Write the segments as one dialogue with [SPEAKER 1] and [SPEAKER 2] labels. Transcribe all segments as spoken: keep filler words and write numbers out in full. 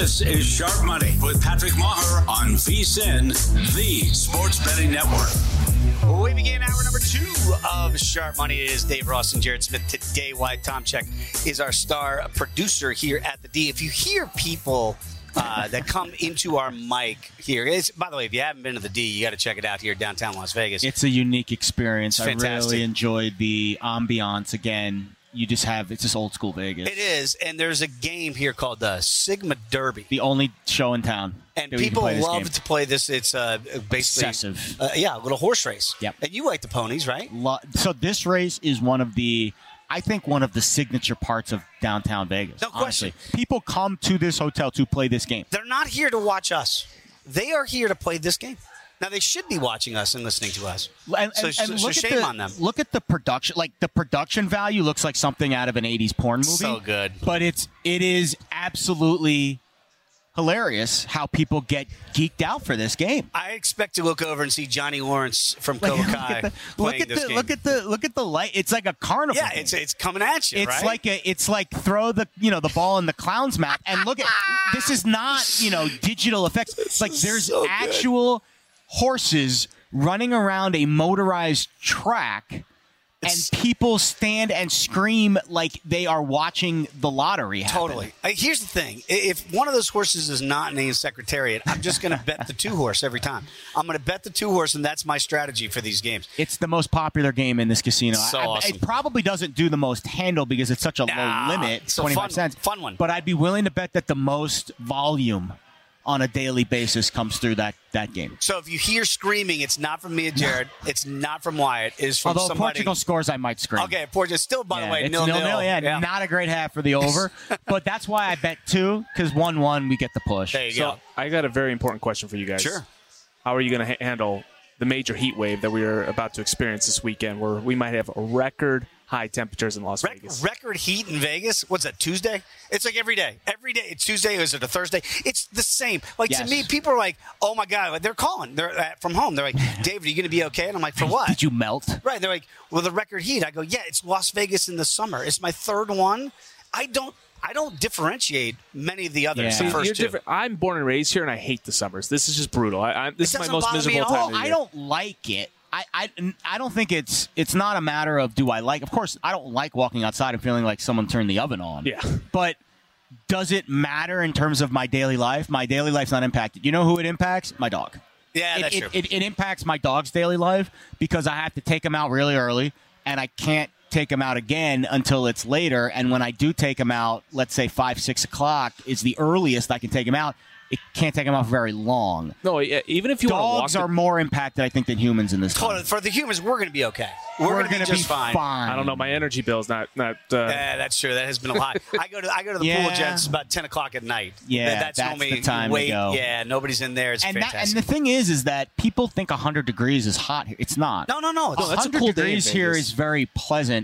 [SPEAKER 1] This is Sharp Money with Patrick Maher on V S I N, the sports betting network.
[SPEAKER 2] We begin hour number two of Sharp Money. It is Dave Ross and Jared Smith today. Wyatt Tomchek is our star producer here at the D. If you hear people uh, that come into our mic here, it's, by the way, if you haven't been to the D, you got to check it out here downtown Las Vegas.
[SPEAKER 3] It's a unique experience.
[SPEAKER 2] It's
[SPEAKER 3] I
[SPEAKER 2] fantastic.
[SPEAKER 3] really enjoyed the ambiance. Again, you just have, it's just old school Vegas.
[SPEAKER 2] It is, and there's a game here called the Sigma Derby.
[SPEAKER 3] The only show in town.
[SPEAKER 2] And
[SPEAKER 3] that we can
[SPEAKER 2] people
[SPEAKER 3] play this
[SPEAKER 2] love
[SPEAKER 3] game.
[SPEAKER 2] to play this. It's uh, basically
[SPEAKER 3] Excessive.
[SPEAKER 2] Uh, yeah, a little horse race.
[SPEAKER 3] Yep.
[SPEAKER 2] And you like the ponies, right?
[SPEAKER 3] Lo- So this race is one of the, I think, one of the signature parts of downtown Vegas.
[SPEAKER 2] No question.
[SPEAKER 3] Honestly. People come to this hotel to play this game.
[SPEAKER 2] They're not here to watch us. They are here to play this game. Now, they should be watching us and listening to us.
[SPEAKER 3] And,
[SPEAKER 2] So-
[SPEAKER 3] and,
[SPEAKER 2] so-
[SPEAKER 3] and
[SPEAKER 2] so
[SPEAKER 3] look
[SPEAKER 2] shame
[SPEAKER 3] at the,
[SPEAKER 2] on them.
[SPEAKER 3] Look at the production. Like the production value looks like something out of an eighties porn movie.
[SPEAKER 2] So good.
[SPEAKER 3] But it's it is absolutely hilarious how people get geeked out for this game.
[SPEAKER 2] I expect to look over and see Johnny Lawrence from
[SPEAKER 3] Like,
[SPEAKER 2] Cobra
[SPEAKER 3] look
[SPEAKER 2] Kai
[SPEAKER 3] at the,
[SPEAKER 2] playing
[SPEAKER 3] look at
[SPEAKER 2] this
[SPEAKER 3] the
[SPEAKER 2] game.
[SPEAKER 3] look at the look at the light. It's like a carnival.
[SPEAKER 2] yeah,
[SPEAKER 3] game.
[SPEAKER 2] it's it's coming at you,
[SPEAKER 3] It's
[SPEAKER 2] right?
[SPEAKER 3] like a, it's like throw the you know the ball in the clown's mouth and look at this is not you know digital effects. It's like there's
[SPEAKER 2] so good.
[SPEAKER 3] actual horses running around a motorized track.
[SPEAKER 2] It's-
[SPEAKER 3] And people stand and scream like they are watching the lottery happen.
[SPEAKER 2] Totally. Uh, here's the thing. I- If one of those horses is not named Secretariat, I'm just going to bet the two horse every time. I'm going to bet the two horse, and that's my strategy for these games.
[SPEAKER 3] It's the most popular game in this casino.
[SPEAKER 2] So
[SPEAKER 3] I- I-
[SPEAKER 2] awesome.
[SPEAKER 3] It probably doesn't do the most handle because it's such a
[SPEAKER 2] Nah,
[SPEAKER 3] low limit,
[SPEAKER 2] it's a
[SPEAKER 3] twenty-five
[SPEAKER 2] fun-
[SPEAKER 3] cents.
[SPEAKER 2] fun one.
[SPEAKER 3] But I'd be willing to bet that the most volume on a daily basis comes through that, that game.
[SPEAKER 2] So if you hear screaming, it's not from me and Jared. It's not from Wyatt. It's from
[SPEAKER 3] Although if
[SPEAKER 2] somebody.
[SPEAKER 3] Portugal scores, I might scream.
[SPEAKER 2] Okay, Portugal. Still, by
[SPEAKER 3] Yeah,
[SPEAKER 2] the way,
[SPEAKER 3] it's
[SPEAKER 2] nil nil.
[SPEAKER 3] nil-nil, yeah, not a great half for the over. But that's why I bet two, because one one we get the push.
[SPEAKER 2] There you
[SPEAKER 4] So
[SPEAKER 2] go.
[SPEAKER 4] I got a very important question for you guys.
[SPEAKER 2] Sure.
[SPEAKER 4] How are you going to ha- handle the major heat wave that we are about to experience this weekend, where we might have record high temperatures in Las
[SPEAKER 2] Rec-
[SPEAKER 4] Vegas?
[SPEAKER 2] record heat in Vegas. What's that? Tuesday? It's like every day. Every day. It's Tuesday. Is it a Thursday? It's the same. Like
[SPEAKER 3] Yes.
[SPEAKER 2] to me, people are like, "Oh my god!" They're calling. They're uh, from home. They're like, "David, are you going to be okay?" And I'm like, "For what?"
[SPEAKER 3] Did you melt?
[SPEAKER 2] Right. They're like, "Well, the record heat." I go, "Yeah, it's Las Vegas in the summer. It's my third one." I don't. I don't differentiate many of the others.
[SPEAKER 3] Yeah.
[SPEAKER 2] The
[SPEAKER 4] You're
[SPEAKER 2] first two.
[SPEAKER 4] different. I'm born and raised here, and I hate the summers. This is just brutal. I, I, this
[SPEAKER 2] It
[SPEAKER 4] is my
[SPEAKER 2] doesn't
[SPEAKER 4] most
[SPEAKER 2] bother me
[SPEAKER 4] miserable
[SPEAKER 2] at all.
[SPEAKER 4] time of the
[SPEAKER 3] I
[SPEAKER 4] year.
[SPEAKER 3] don't like it. I, I, I don't think it's it's not a matter of do I like. Of course, I don't like walking outside and feeling like someone turned the oven on.
[SPEAKER 4] Yeah.
[SPEAKER 3] But does it matter in terms of my daily life? My daily life's not impacted. You know who it impacts? My dog.
[SPEAKER 2] Yeah,
[SPEAKER 3] it,
[SPEAKER 2] that's
[SPEAKER 3] it,
[SPEAKER 2] true.
[SPEAKER 3] It, it impacts my dog's daily life because I have to take him out really early, and I can't take him out again until it's later. And when I do take him out, let's say five, six o'clock is the earliest I can take him out. It can't take him out very long.
[SPEAKER 4] No, yeah, even if you want
[SPEAKER 3] Dogs
[SPEAKER 4] to walk
[SPEAKER 3] are
[SPEAKER 4] the-
[SPEAKER 3] more impacted, I think, than humans in this.
[SPEAKER 2] Totally.
[SPEAKER 3] time.
[SPEAKER 2] For the humans, we're going to be okay. We're,
[SPEAKER 3] We're
[SPEAKER 2] going to
[SPEAKER 3] gonna
[SPEAKER 2] be just fine.
[SPEAKER 4] I don't know. My energy bill's not not. Uh,
[SPEAKER 2] Yeah, that's true. That has been a lot. I go to I go to the
[SPEAKER 3] Yeah.
[SPEAKER 2] pool, Jets, about ten o'clock at night.
[SPEAKER 3] Yeah,
[SPEAKER 2] that's,
[SPEAKER 3] that's
[SPEAKER 2] normally
[SPEAKER 3] the time to
[SPEAKER 2] wait.
[SPEAKER 3] go.
[SPEAKER 2] Yeah, nobody's in there. It's
[SPEAKER 3] And, that, and
[SPEAKER 2] fantastic.
[SPEAKER 3] the thing is, is that people think one hundred degrees is hot here. It's not.
[SPEAKER 2] no, no, no.
[SPEAKER 4] No, that's a
[SPEAKER 3] one hundred
[SPEAKER 4] cool day in
[SPEAKER 3] degrees here
[SPEAKER 4] Vegas.
[SPEAKER 3] is very pleasant.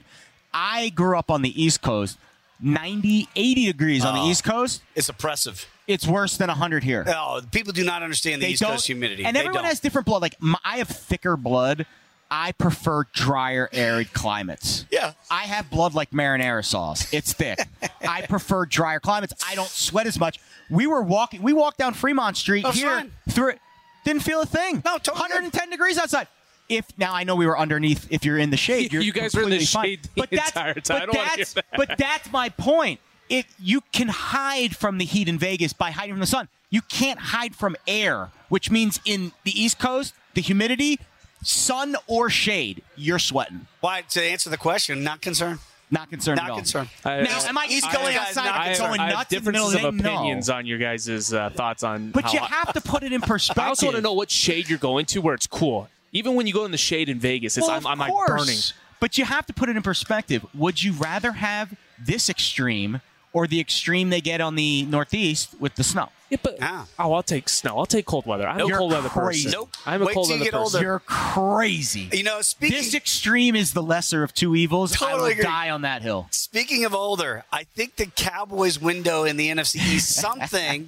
[SPEAKER 3] I grew up on the East Coast. ninety, eighty degrees on the
[SPEAKER 2] Oh.
[SPEAKER 3] East Coast.
[SPEAKER 2] It's oppressive.
[SPEAKER 3] It's worse than one hundred here.
[SPEAKER 2] Oh, people do not understand the
[SPEAKER 3] They
[SPEAKER 2] East
[SPEAKER 3] don't-
[SPEAKER 2] Coast humidity.
[SPEAKER 3] And
[SPEAKER 2] They
[SPEAKER 3] everyone
[SPEAKER 2] don't.
[SPEAKER 3] has different blood. Like, my, I have thicker blood. I prefer drier, arid climates.
[SPEAKER 2] Yeah.
[SPEAKER 3] I have blood like marinara sauce. It's thick. I prefer drier climates. I don't sweat as much. We were walking. We walked down Fremont Street
[SPEAKER 2] Oh, it's
[SPEAKER 3] here.
[SPEAKER 2] fine.
[SPEAKER 3] Through it. Didn't feel a thing.
[SPEAKER 2] No, totally
[SPEAKER 3] one hundred ten degrees outside. If now I know we were underneath. If you're in the shade, you're
[SPEAKER 4] You guys were in the
[SPEAKER 3] completely fine.
[SPEAKER 4] shade the
[SPEAKER 3] But that's,
[SPEAKER 4] entire time. I
[SPEAKER 3] But
[SPEAKER 4] don't wanna hear
[SPEAKER 3] that's,
[SPEAKER 4] that.
[SPEAKER 3] but that's my point. It you can hide from the heat in Vegas by hiding from the sun. You can't hide from air, which means in the East Coast, the humidity, sun or shade, you're sweating.
[SPEAKER 2] Why? To answer the question, not concerned.
[SPEAKER 3] Not concerned at
[SPEAKER 2] Not
[SPEAKER 3] all.
[SPEAKER 2] concerned.
[SPEAKER 4] I-
[SPEAKER 3] Now, am I
[SPEAKER 2] East
[SPEAKER 3] just
[SPEAKER 2] Coast
[SPEAKER 3] going
[SPEAKER 2] guys,
[SPEAKER 3] outside
[SPEAKER 2] not
[SPEAKER 3] and
[SPEAKER 4] I have,
[SPEAKER 3] going
[SPEAKER 4] I have
[SPEAKER 3] nuts in the middle
[SPEAKER 4] differences
[SPEAKER 3] of
[SPEAKER 4] of
[SPEAKER 3] the day?
[SPEAKER 4] opinions
[SPEAKER 3] No.
[SPEAKER 4] on your guys' uh, thoughts on.
[SPEAKER 3] But
[SPEAKER 4] how
[SPEAKER 3] you
[SPEAKER 4] I-
[SPEAKER 3] have to put it in perspective.
[SPEAKER 4] I also want to know what shade you're going to where it's cool. Even when you go in the shade in Vegas, it's
[SPEAKER 3] Well,
[SPEAKER 4] I'm,
[SPEAKER 3] of
[SPEAKER 4] I'm like
[SPEAKER 3] course.
[SPEAKER 4] burning.
[SPEAKER 3] But you have to put it in perspective. Would you rather have this extreme or the extreme they get on the Northeast with the snow?
[SPEAKER 4] Yeah, but
[SPEAKER 2] Ah.
[SPEAKER 4] oh, I'll take snow. I'll take cold weather. I'm
[SPEAKER 3] Nope.
[SPEAKER 4] a cold
[SPEAKER 3] You're
[SPEAKER 4] weather
[SPEAKER 3] crazy.
[SPEAKER 4] person.
[SPEAKER 2] Nope.
[SPEAKER 4] I'm a
[SPEAKER 2] Wait
[SPEAKER 4] cold
[SPEAKER 2] till you
[SPEAKER 4] weather
[SPEAKER 2] get
[SPEAKER 4] person.
[SPEAKER 2] older.
[SPEAKER 3] You're crazy.
[SPEAKER 2] You know, speaking
[SPEAKER 3] This extreme is the lesser of two evils. I
[SPEAKER 2] Totally
[SPEAKER 3] will
[SPEAKER 2] agree.
[SPEAKER 3] die on that hill.
[SPEAKER 2] speaking of older, I think the Cowboys window in the N F C East something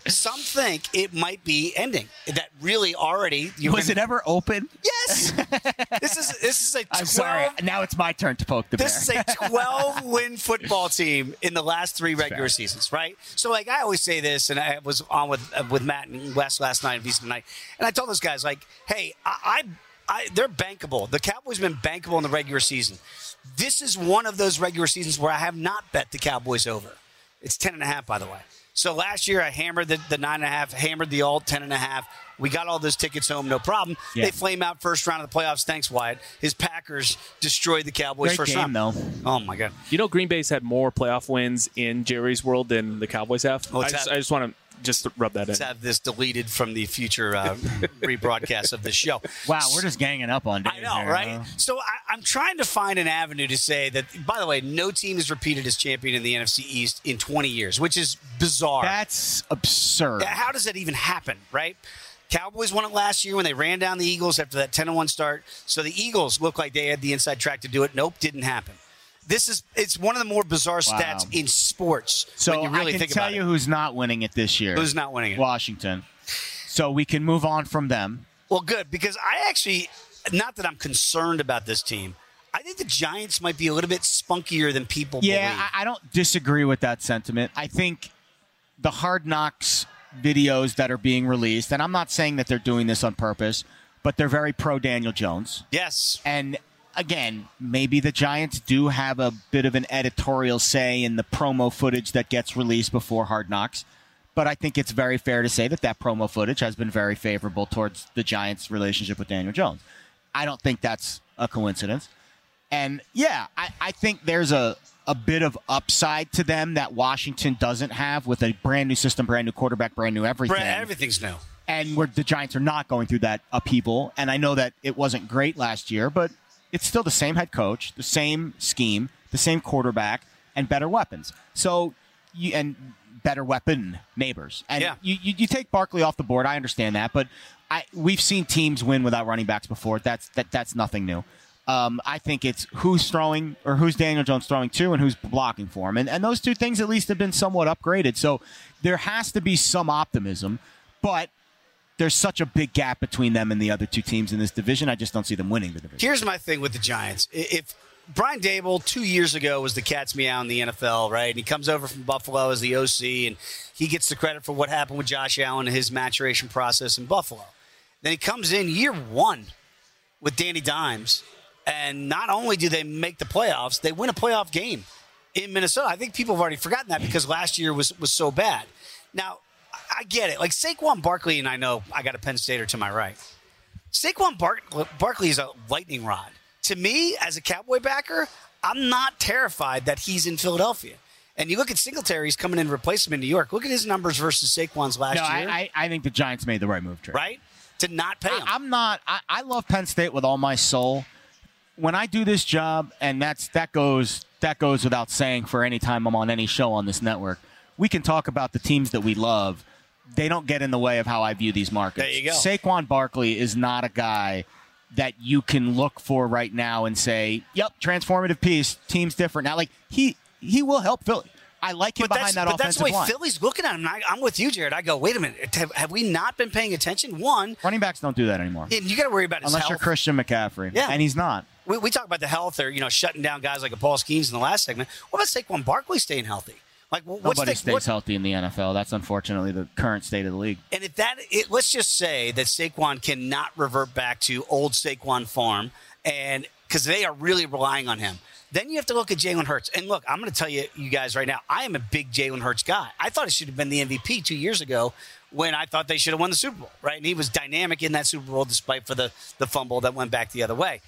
[SPEAKER 2] some think it might be ending. That really already. You
[SPEAKER 3] Was it ever open?
[SPEAKER 2] Yes. this is this is a twelve.
[SPEAKER 3] I'm sorry. Now it's my turn to poke the bear.
[SPEAKER 2] This is a twelve-win football team in the last three regular
[SPEAKER 3] fair.
[SPEAKER 2] seasons, right? So, like, I always say this, and I was on with uh, with Matt and Wes last night, Visa tonight, and I told those guys, like, hey, I, I, I, they're bankable. The Cowboys have been bankable in the regular season. This is one of those regular seasons where I have not bet the Cowboys over. It's ten and a half, by the way. So last year I hammered the, the nine and a half, hammered the alt ten and a half. We got all those tickets home, no problem.
[SPEAKER 3] Yeah.
[SPEAKER 2] They flame out first round of the playoffs. Thanks, Wyatt. His Packers destroyed the Cowboys
[SPEAKER 3] Great
[SPEAKER 2] first
[SPEAKER 3] game,
[SPEAKER 2] round.
[SPEAKER 3] though.
[SPEAKER 2] Oh my God!
[SPEAKER 4] You know, Green Bay's had more playoff wins in Jerry's world than the Cowboys have.
[SPEAKER 2] Oh,
[SPEAKER 4] I
[SPEAKER 2] it's
[SPEAKER 4] just,
[SPEAKER 2] had-
[SPEAKER 4] I just want to just rub that in.
[SPEAKER 2] Let's have this deleted from the future uh, rebroadcast of the show.
[SPEAKER 3] Wow, we're just ganging up on Dave
[SPEAKER 2] I know,
[SPEAKER 3] here,
[SPEAKER 2] right?
[SPEAKER 3] huh?
[SPEAKER 2] So I, I'm trying to find an avenue to say that, by the way, no team has repeated as champion in the N F C East in twenty years, which is bizarre.
[SPEAKER 3] That's absurd.
[SPEAKER 2] How does that even happen, right? Cowboys won it last year when they ran down the Eagles after that ten and one start. So the Eagles looked like they had the inside track to do it. Nope, didn't happen. This is it's one of the more bizarre
[SPEAKER 3] Wow.
[SPEAKER 2] stats in sports
[SPEAKER 3] So
[SPEAKER 2] when you really
[SPEAKER 3] I can
[SPEAKER 2] think
[SPEAKER 3] tell
[SPEAKER 2] about
[SPEAKER 3] you
[SPEAKER 2] it.
[SPEAKER 3] who's not winning it this year.
[SPEAKER 2] Who's not winning it?
[SPEAKER 3] Washington. So we can move on from them.
[SPEAKER 2] Well, good, because I actually, not that I'm concerned about this team, I think the Giants might be a little bit spunkier than people
[SPEAKER 3] Yeah,
[SPEAKER 2] believe.
[SPEAKER 3] I, I don't disagree with that sentiment. I think the Hard Knocks videos that are being released, and I'm not saying that they're doing this on purpose, but they're very pro Daniel Jones.
[SPEAKER 2] Yes.
[SPEAKER 3] And again, maybe the Giants do have a bit of an editorial say in the promo footage that gets released before Hard Knocks. But I think it's very fair to say that that promo footage has been very favorable towards the Giants' relationship with Daniel Jones. I don't think that's a coincidence. And, yeah, I, I think there's a, a bit of upside to them that Washington doesn't have with a brand-new system, brand-new quarterback, brand-new everything.
[SPEAKER 2] Brett, everything's new.
[SPEAKER 3] And where the Giants are not going through that upheaval. And I know that it wasn't great last year, but it's still the same head coach, the same scheme, the same quarterback, and better weapons. So, you, and better weapon neighbors. And
[SPEAKER 2] Yeah.
[SPEAKER 3] you, you, you take Barkley off the board. I understand that, but I we've seen teams win without running backs before. That's that that's nothing new. Um, I think it's who's throwing or who's Daniel Jones throwing to and who's blocking for him. And, and those two things at least have been somewhat upgraded. So there has to be some optimism, but there's such a big gap between them and the other two teams in this division. I just don't see them winning the division.
[SPEAKER 2] Here's my thing with the Giants. If Brian Dable two years ago was the cat's meow in the N F L, right? And he comes over from Buffalo as the O C, and he gets the credit for what happened with Josh Allen and his maturation process in Buffalo. Then he comes in year one with Danny Dimes, and not only do they make the playoffs, they win a playoff game in Minnesota. I think people have already forgotten that because last year was, was so bad. Now, I get it. Like Saquon Barkley, and I know I got a Penn Stater to my right. Saquon Bar- Barkley is a lightning rod. To me, as a Cowboy backer, I'm not terrified that he's in Philadelphia. And you look at Singletary, he's coming in to replace him in New York. Look at his numbers versus Saquon's last
[SPEAKER 3] No,
[SPEAKER 2] year.
[SPEAKER 3] I, I, I think the Giants made the right move, Trey.
[SPEAKER 2] right? To not pay him.
[SPEAKER 3] I, I'm not. I, I love Penn State with all my soul. When I do this job, and that's that goes that goes without saying for any time I'm on any show on this network, we can talk about the teams that we love. They don't get in the way of how I view these markets.
[SPEAKER 2] There you go.
[SPEAKER 3] Saquon Barkley is not a guy that you can look for right now and say, "Yep, transformative piece. Team's different now." Like he he will help Philly. I like him
[SPEAKER 2] But
[SPEAKER 3] behind
[SPEAKER 2] that's,
[SPEAKER 3] that
[SPEAKER 2] but
[SPEAKER 3] offensive
[SPEAKER 2] that's the way
[SPEAKER 3] line.
[SPEAKER 2] Philly's looking at him. And I, I'm with you, Jared. I go, wait a minute. Have, have we not been paying attention? One,
[SPEAKER 3] Running backs don't do that anymore,
[SPEAKER 2] and you got to worry about his
[SPEAKER 3] unless
[SPEAKER 2] health.
[SPEAKER 3] you're Christian McCaffrey.
[SPEAKER 2] Yeah.
[SPEAKER 3] And he's not.
[SPEAKER 2] We, we talk about the health or, you know, shutting down guys like a Paul Skeens in the last segment. What about Saquon Barkley staying healthy? Like, what's
[SPEAKER 3] Nobody
[SPEAKER 2] the,
[SPEAKER 3] stays
[SPEAKER 2] what,
[SPEAKER 3] healthy in the N F L. That's unfortunately the current state of the league.
[SPEAKER 2] And if that, it, let's just say that Saquon cannot revert back to old Saquon form, and because they are really relying on him. Then you have to look at Jalen Hurts. And look, I'm going to tell you, you guys right now, I am a big Jalen Hurts guy. I thought he should have been the M V P two years ago when I thought they should have won the Super Bowl, right? And he was dynamic in that Super Bowl despite for the, the fumble that went back the other way.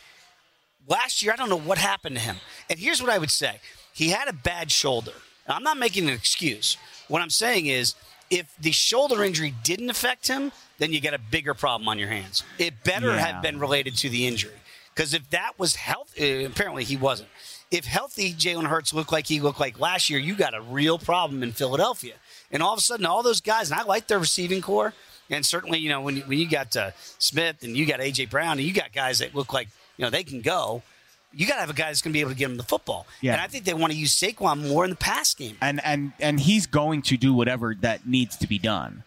[SPEAKER 2] Last year, I don't know what happened to him. And here's what I would say. He had a bad shoulder. Now, I'm not making an excuse. What I'm saying is if the shoulder injury didn't affect him, then you got a bigger problem on your hands. It better
[SPEAKER 3] Yeah.
[SPEAKER 2] have been related to the injury. Because if that was healthy, apparently he wasn't. If healthy Jalen Hurts looked like he looked like last year, you got a real problem in Philadelphia. And all of a sudden, all those guys, and I like their receiving core, and certainly, you know, when you, when you got uh, Smith and you got A J. Brown and you got guys that look like, you know, they can go, you got to have a guy that's going to be able to get them the football.
[SPEAKER 3] Yeah.
[SPEAKER 2] And I think they want to use Saquon more in the pass game.
[SPEAKER 3] And and and he's going to do whatever that needs to be done.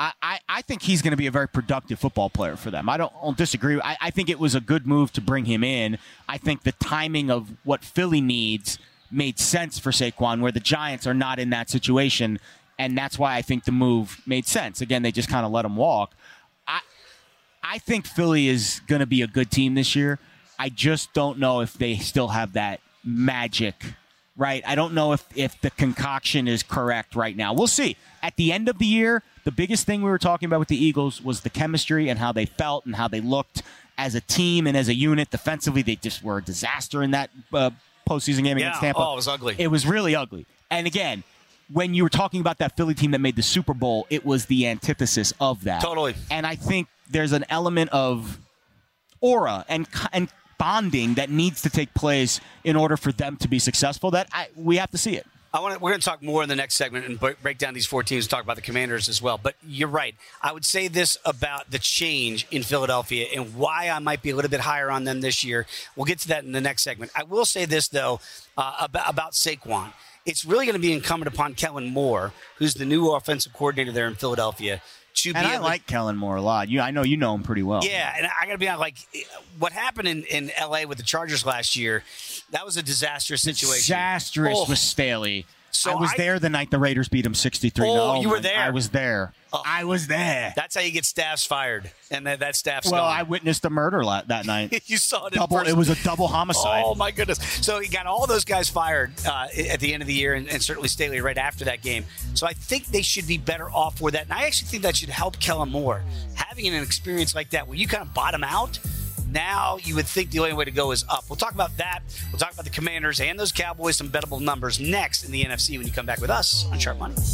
[SPEAKER 3] I, I, I think he's going to be a very productive football player for them. I don't, don't disagree. I, I think it was a good move to bring him in. I think the timing of what Philly needs made sense for Saquon, where the Giants are not in that situation, and that's why I think the move made sense. Again, they just kind of let him walk. I I think Philly is going to be a good team this year. I just don't know if they still have that magic, right? I don't know if, if the concoction is correct right now. We'll see. At the end of the year, the biggest thing we were talking about with the Eagles was the chemistry and how they felt and how they looked as a team and as a unit. Defensively, they just were a disaster in that uh, postseason game
[SPEAKER 2] yeah.
[SPEAKER 3] against Tampa.
[SPEAKER 2] Oh, it was ugly.
[SPEAKER 3] It was really ugly. And again, when you were talking about that Philly team that made the Super Bowl, it was the antithesis of that.
[SPEAKER 2] Totally.
[SPEAKER 3] And I think there's an element of aura and and bonding that needs to take place in order for them to be successful. That I, we have to see it.
[SPEAKER 2] I want to, we're going to talk more in the next segment and break down these four teams and talk about the Commanders as well. But you're right. I would say this about the change in Philadelphia and why I might be a little bit higher on them this year. We'll get to that in the next segment. I will say this, though, uh, about, about Saquon. It's really going to be incumbent upon Kellen Moore, who's the new offensive coordinator there in Philadelphia, to
[SPEAKER 3] and
[SPEAKER 2] be
[SPEAKER 3] I
[SPEAKER 2] able
[SPEAKER 3] like Kellen Moore a lot. You, I know you know him pretty well.
[SPEAKER 2] Yeah, and I got to be honest, like, what happened in, in L A with the Chargers last year, that was a disastrous situation.
[SPEAKER 3] Disastrous
[SPEAKER 2] oh.
[SPEAKER 3] with Staley.
[SPEAKER 2] So
[SPEAKER 3] I was
[SPEAKER 2] I,
[SPEAKER 3] there the night the Raiders beat him sixty-three.
[SPEAKER 2] Oh,
[SPEAKER 3] no,
[SPEAKER 2] you were there.
[SPEAKER 3] I was there.
[SPEAKER 2] Oh.
[SPEAKER 3] I was there.
[SPEAKER 2] That's how you get staffs fired, and that, that staff's
[SPEAKER 3] well,
[SPEAKER 2] gone.
[SPEAKER 3] I witnessed a murder la- that night.
[SPEAKER 2] You saw it
[SPEAKER 3] double,
[SPEAKER 2] in person.
[SPEAKER 3] It was a double homicide.
[SPEAKER 2] Oh, my goodness. So he got all those guys fired uh, at the end of the year, and, and certainly Staley right after that game. So I think they should be better off for that. And I actually think that should help Kellen Moore. Having an experience like that where you kind of bottom out, now you would think the only way to go is up. We'll talk about that. We'll talk about the Commanders and those Cowboys, some bettable numbers next in the N F C when you come back with us on Sharp Money.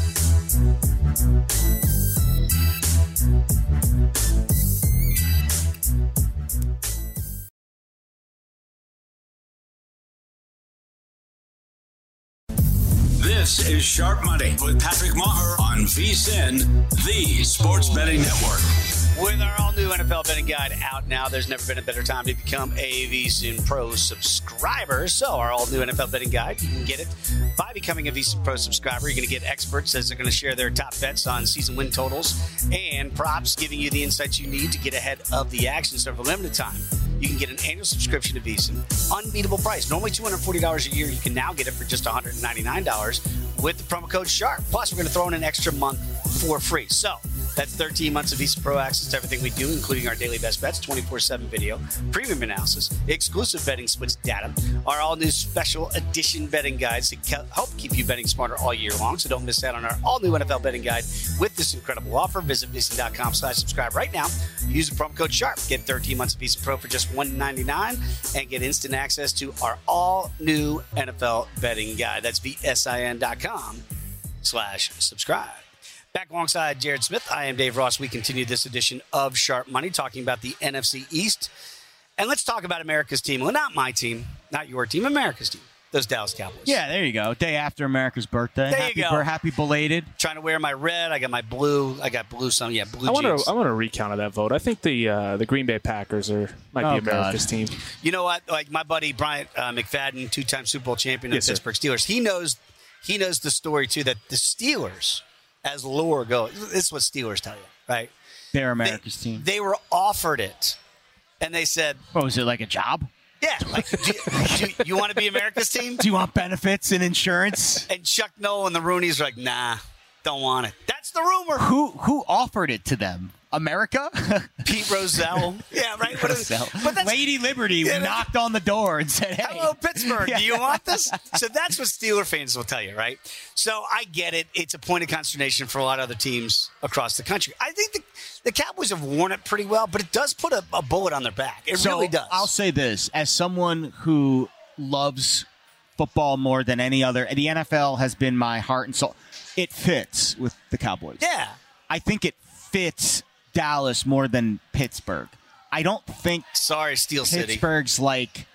[SPEAKER 1] This is Sharp Money with Patrick Maher on VSiN, the Sports Betting Network.
[SPEAKER 2] With our all-new N F L betting guide out now, there's never been a better time to become a VSiN Pro subscriber. So our all-new N F L betting guide, you can get it by becoming a VSiN Pro subscriber. You're going to get experts as they're going to share their top bets on season win totals and props, giving you the insights you need to get ahead of the action. So for a limited time, you can get an annual subscription to VSiN. Unbeatable price. Normally two hundred forty dollars a year. You can now get it for just one hundred ninety-nine dollars with the promo code SHARP. Plus, we're going to throw in an extra month for free. So that's thirteen months of VSiN Pro access to everything we do, including our daily best bets, twenty-four seven video, premium analysis, exclusive betting splits data, our all-new special edition betting guides to help keep you betting smarter all year long. So don't miss out on our all-new N F L betting guide with this incredible offer. Visit VSiN.com slash subscribe right now. Use the promo code SHARP. Get thirteen months of VSiN Pro for just one hundred ninety-nine dollars and get instant access to our all-new N F L betting guide. That's VSiN.com slash subscribe. Back alongside Jared Smith, I am Dave Ross. We continue this edition of Sharp Money, talking about the N F C East. And let's talk about America's team. Well, not my team, not your team, America's team. Those Dallas Cowboys.
[SPEAKER 3] Yeah, there you go. Day after America's birthday.
[SPEAKER 2] There
[SPEAKER 3] happy
[SPEAKER 2] you go.
[SPEAKER 3] Bir- happy belated.
[SPEAKER 2] Trying to wear my red. I got my blue. I got blue some. Yeah, blue
[SPEAKER 4] I want
[SPEAKER 2] jeans.
[SPEAKER 4] to. I want to recount of that vote. I think the uh, the Green Bay Packers are might
[SPEAKER 3] Oh,
[SPEAKER 4] be America's
[SPEAKER 3] God.
[SPEAKER 4] team.
[SPEAKER 2] You know what? Like my buddy Bryant uh, McFadden, two-time Super Bowl champion of
[SPEAKER 4] Yes,
[SPEAKER 2] the
[SPEAKER 4] sir.
[SPEAKER 2] Pittsburgh Steelers. He knows. He knows the story too. That the Steelers, as lore goes, this is what Steelers tell you, right?
[SPEAKER 3] They're
[SPEAKER 2] They,
[SPEAKER 3] America's team.
[SPEAKER 2] they were offered it, and they said,
[SPEAKER 3] What was it, like a job?
[SPEAKER 2] "Yeah, like, do, do you want to be America's team?"
[SPEAKER 3] Do you want benefits and insurance?
[SPEAKER 2] And Chuck Noll and the Roonies are like, "Nah, don't want it." That's the rumor.
[SPEAKER 3] who who offered it to them? America?
[SPEAKER 2] Pete Rozelle. Yeah, right. But, it's- but that's,
[SPEAKER 3] Lady Liberty
[SPEAKER 2] Yeah, that's-
[SPEAKER 3] knocked on the door and said, hey.
[SPEAKER 2] hello, Pittsburgh.
[SPEAKER 3] Yeah.
[SPEAKER 2] Do you want this? So that's what Steeler fans will tell you, right? So I get it. It's a point of consternation for a lot of other teams across the country. I think the, the Cowboys have worn it pretty well, but it does put a, a bullet on their back. It
[SPEAKER 3] So,
[SPEAKER 2] really does.
[SPEAKER 3] I'll say this. As someone who loves football more than any other, the N F L has been my heart and soul. It fits with the Cowboys.
[SPEAKER 2] Yeah.
[SPEAKER 3] I think it fits Dallas more than Pittsburgh. I don't think
[SPEAKER 2] Sorry, Steel City.
[SPEAKER 3] Pittsburgh's like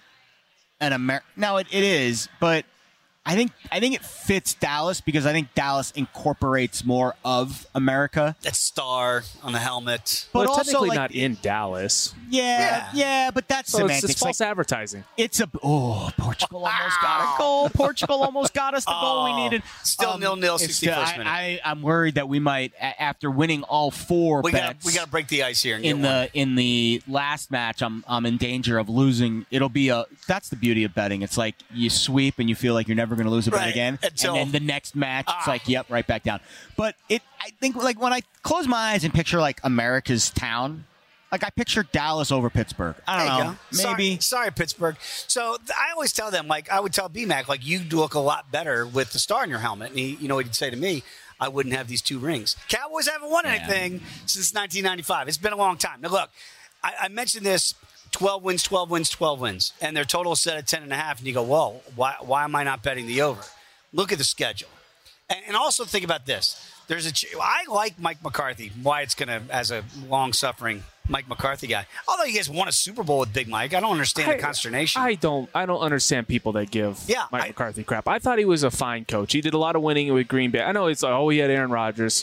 [SPEAKER 3] an Amer. No, it, it is, but I think I think it fits Dallas because I think Dallas incorporates more of America.
[SPEAKER 2] That star on the helmet.
[SPEAKER 3] But
[SPEAKER 4] well,
[SPEAKER 3] also,
[SPEAKER 4] technically
[SPEAKER 3] like,
[SPEAKER 4] not in Dallas.
[SPEAKER 3] Yeah, yeah, yeah, but that's
[SPEAKER 4] So
[SPEAKER 3] semantics.
[SPEAKER 4] it's, it's false
[SPEAKER 3] like,
[SPEAKER 4] advertising.
[SPEAKER 3] It's a oh, Portugal almost got a goal. Portugal almost got us the goal we needed.
[SPEAKER 2] Still
[SPEAKER 3] Um,
[SPEAKER 2] nil-nil,
[SPEAKER 3] it's
[SPEAKER 2] sixty-first
[SPEAKER 3] still-
[SPEAKER 2] minute.
[SPEAKER 3] I, I, I'm worried that we might, a- after winning all four
[SPEAKER 2] We got
[SPEAKER 3] bets
[SPEAKER 2] we got to break the ice here and
[SPEAKER 3] in
[SPEAKER 2] get
[SPEAKER 3] the
[SPEAKER 2] one.
[SPEAKER 3] in the last match, I'm I'm in danger of losing. It'll be a. That's the beauty of betting. It's like you sweep and you feel like you're never going to lose a bet
[SPEAKER 2] Right,
[SPEAKER 3] again,
[SPEAKER 2] until-
[SPEAKER 3] and then the next match, it's
[SPEAKER 2] Ah.
[SPEAKER 3] like yep, right back down. But it, I think, like when I close my eyes and picture like America's town. Like, I picture Dallas over Pittsburgh. I don't
[SPEAKER 2] There you
[SPEAKER 3] know.
[SPEAKER 2] go.
[SPEAKER 3] Maybe.
[SPEAKER 2] Sorry, sorry, Pittsburgh. So th- I always tell them, like, I would tell B-Mac, like, you look a lot better with the star in your helmet. And he, you know what he'd say to me? I wouldn't have these two rings. Cowboys haven't won anything since nineteen ninety-five. It's been a long time. Now, look, I, I mentioned this, twelve wins, twelve wins, twelve wins. And their total is set at ten and a half. And you go, whoa, why, why am I not betting the over? Look at the schedule. And, and also think about this. There's a. Ch- I like Mike McCarthy. Why it's going to, as a long-suffering Mike McCarthy guy. Although you guys won a Super Bowl with Big Mike, I don't understand
[SPEAKER 4] I-
[SPEAKER 2] the consternation.
[SPEAKER 4] I don't. I don't understand people that give
[SPEAKER 2] Yeah,
[SPEAKER 4] Mike
[SPEAKER 2] I-
[SPEAKER 4] McCarthy crap. I thought he was a fine coach. He did a lot of winning with Green Bay. I know it's like, oh, he had Aaron Rodgers.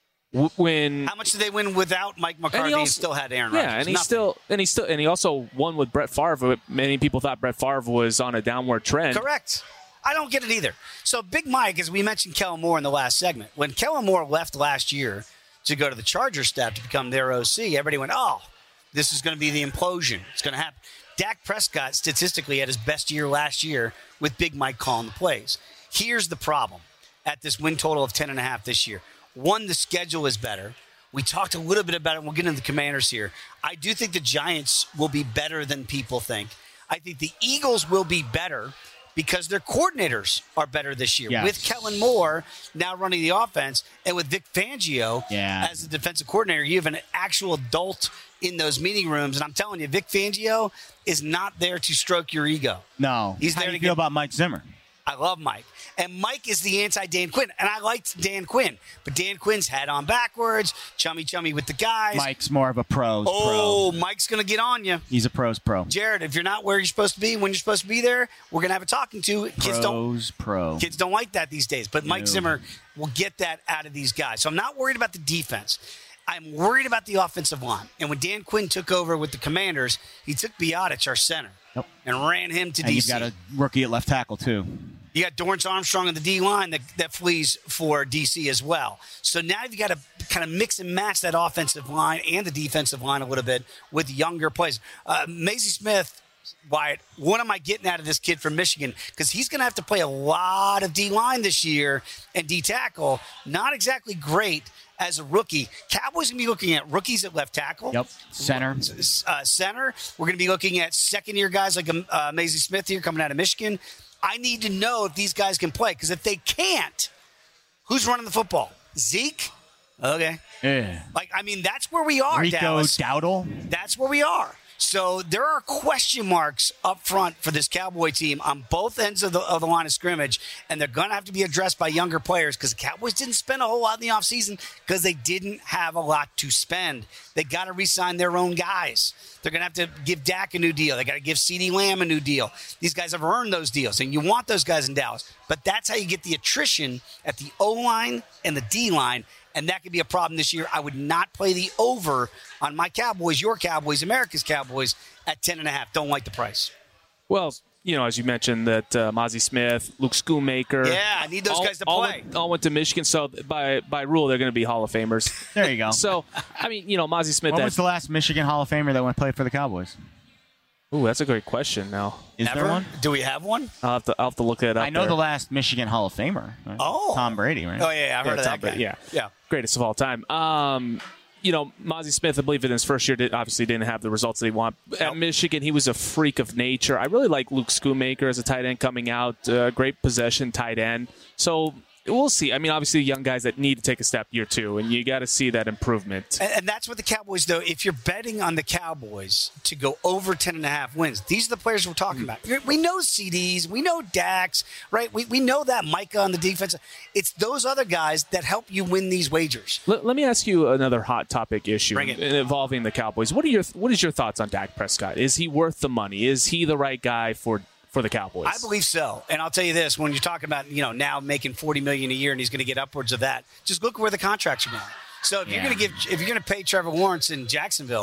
[SPEAKER 4] W- When
[SPEAKER 2] How much did they win without Mike McCarthy and,
[SPEAKER 4] also-
[SPEAKER 2] still had Aaron Rodgers?
[SPEAKER 4] yeah, and he
[SPEAKER 2] Nothing.
[SPEAKER 4] still and he still and he also won with Brett Favre. Many people thought Brett Favre was on a downward trend.
[SPEAKER 2] Correct. I don't get it either. So Big Mike, as we mentioned Kellen Moore in the last segment, when Kellen Moore left last year to go to the Chargers staff to become their O C, everybody went, oh, this is going to be the implosion. It's going to happen. Dak Prescott statistically had his best year last year with Big Mike calling the plays. Here's the problem at this win total of ten and a half this year. One, the schedule is better. We talked a little bit about it. We'll get into the Commanders here. I do think the Giants will be better than people think. I think the Eagles will be better because their coordinators are better this year.
[SPEAKER 3] Yes.
[SPEAKER 2] With Kellen Moore now running the offense and with Vic Fangio
[SPEAKER 3] Yeah.
[SPEAKER 2] as the defensive coordinator, you have an actual adult in those meeting rooms. And I'm telling you, Vic Fangio is not there to stroke your ego.
[SPEAKER 3] No.
[SPEAKER 2] He's
[SPEAKER 3] How
[SPEAKER 2] there
[SPEAKER 3] do you
[SPEAKER 2] to
[SPEAKER 3] feel
[SPEAKER 2] get-
[SPEAKER 3] about Mike Zimmer?
[SPEAKER 2] I love Mike. And Mike is the anti-Dan Quinn. And I liked Dan Quinn. But Dan Quinn's hat on backwards, chummy chummy with the guys.
[SPEAKER 3] Mike's more of a pros
[SPEAKER 2] oh,
[SPEAKER 3] pro.
[SPEAKER 2] Mike's going to get on you.
[SPEAKER 3] He's a pros pro.
[SPEAKER 2] Jared, if you're not where you're supposed to be when you're supposed to be there, we're going to have a talking to. Kids don't
[SPEAKER 3] Pros pro.
[SPEAKER 2] Kids don't like that these days, but Mike
[SPEAKER 3] No.
[SPEAKER 2] Zimmer will get that out of these guys. So I'm not worried about the defense. I'm worried about the offensive line. And when Dan Quinn took over with the Commanders, he took Biotic, our center,
[SPEAKER 3] Yep.
[SPEAKER 2] and ran him to
[SPEAKER 3] And
[SPEAKER 2] D
[SPEAKER 3] you've
[SPEAKER 2] C.
[SPEAKER 3] got a rookie at left tackle, too.
[SPEAKER 2] You got Dorrance Armstrong on the D line that, that flees for D C as well. So now you've got to kind of mix and match that offensive line and the defensive line a little bit with younger players. Uh, Maisie Smith, Wyatt, what am I getting out of this kid from Michigan? Because he's going to have to play a lot of D line this year and D tackle. Not exactly great as a rookie. Cowboys going to be looking at rookies at left tackle.
[SPEAKER 3] Yep. Center.
[SPEAKER 2] Uh, center. We're going to be looking at second-year guys like uh, Maisie Smith here coming out of Michigan. I need to know if these guys can play, because if they can't, who's running the football? Zeke? Okay.
[SPEAKER 3] Yeah.
[SPEAKER 2] Like, I mean, that's where we are,
[SPEAKER 3] Rico
[SPEAKER 2] Dallas.
[SPEAKER 3] Dowdle.
[SPEAKER 2] That's where we are. So there are question marks up front for this Cowboy team on both ends of the, of the line of scrimmage, and they're going to have to be addressed by younger players because the Cowboys didn't spend a whole lot in the offseason because they didn't have a lot to spend. They got to re-sign their own guys. They're going to have to give Dak a new deal. They got to give CeeDee Lamb a new deal. These guys have earned those deals, and you want those guys in Dallas. But that's how you get the attrition at the O-line and the D-line, and that could be a problem this year. I would not play the over on my Cowboys, your Cowboys, America's Cowboys at ten and a half. Don't like the price.
[SPEAKER 4] Well, you know, as you mentioned, that uh, Mozzie Smith, Luke Schoonmaker.
[SPEAKER 2] Yeah, I need those
[SPEAKER 4] all,
[SPEAKER 2] guys to
[SPEAKER 4] all
[SPEAKER 2] play.
[SPEAKER 4] Went, all went to Michigan, so by by rule, they're going to be Hall of Famers.
[SPEAKER 3] There you go.
[SPEAKER 4] So, I mean, you know, Mozzie Smith.
[SPEAKER 3] When
[SPEAKER 4] that,
[SPEAKER 3] was the last Michigan Hall of Famer that went play for the Cowboys?
[SPEAKER 4] Ooh, that's a great question. Now,
[SPEAKER 3] Is
[SPEAKER 2] Ever?
[SPEAKER 3] there one?
[SPEAKER 2] Do we have one?
[SPEAKER 4] I'll have to, I'll have to look it up.
[SPEAKER 3] I know
[SPEAKER 4] there.
[SPEAKER 3] the last Michigan Hall of Famer. Right?
[SPEAKER 2] Oh.
[SPEAKER 3] Tom Brady, right?
[SPEAKER 2] Oh, yeah, I've heard
[SPEAKER 4] Yeah,
[SPEAKER 2] of
[SPEAKER 4] Tom
[SPEAKER 2] that guy.
[SPEAKER 4] Brady, yeah.
[SPEAKER 2] Yeah.
[SPEAKER 4] Greatest of all time. Um, you know, Mozzie Smith, I believe in his first year, did, obviously didn't have the results that he wanted. At
[SPEAKER 2] Nope.
[SPEAKER 4] Michigan, he was a freak of nature. I really like Luke Schoonmaker as a tight end coming out. Uh, great possession tight end. So we'll see. I mean, obviously, young guys that need to take a step year two, and you got to see that improvement.
[SPEAKER 2] And, and that's what the Cowboys, though, if you're betting on the Cowboys to go over ten and a half wins, these are the players we're talking about. We know C Ds, we know Dax, right? We, we know that Micah on the defense. It's those other guys that help you win these wagers.
[SPEAKER 4] Let, let me ask you another hot topic issue
[SPEAKER 2] Bring it.
[SPEAKER 4] involving the Cowboys. What are your What is your thoughts on Dak Prescott? Is he worth the money? Is he the right guy for for the Cowboys?
[SPEAKER 2] I believe so. And I'll tell you this, when you're talking about, you know, now making forty million dollars a year and he's going to get upwards of that, just look where the contracts are going. So if
[SPEAKER 3] Yeah.
[SPEAKER 2] you're going to give, if you're going to pay Trevor Lawrence in Jacksonville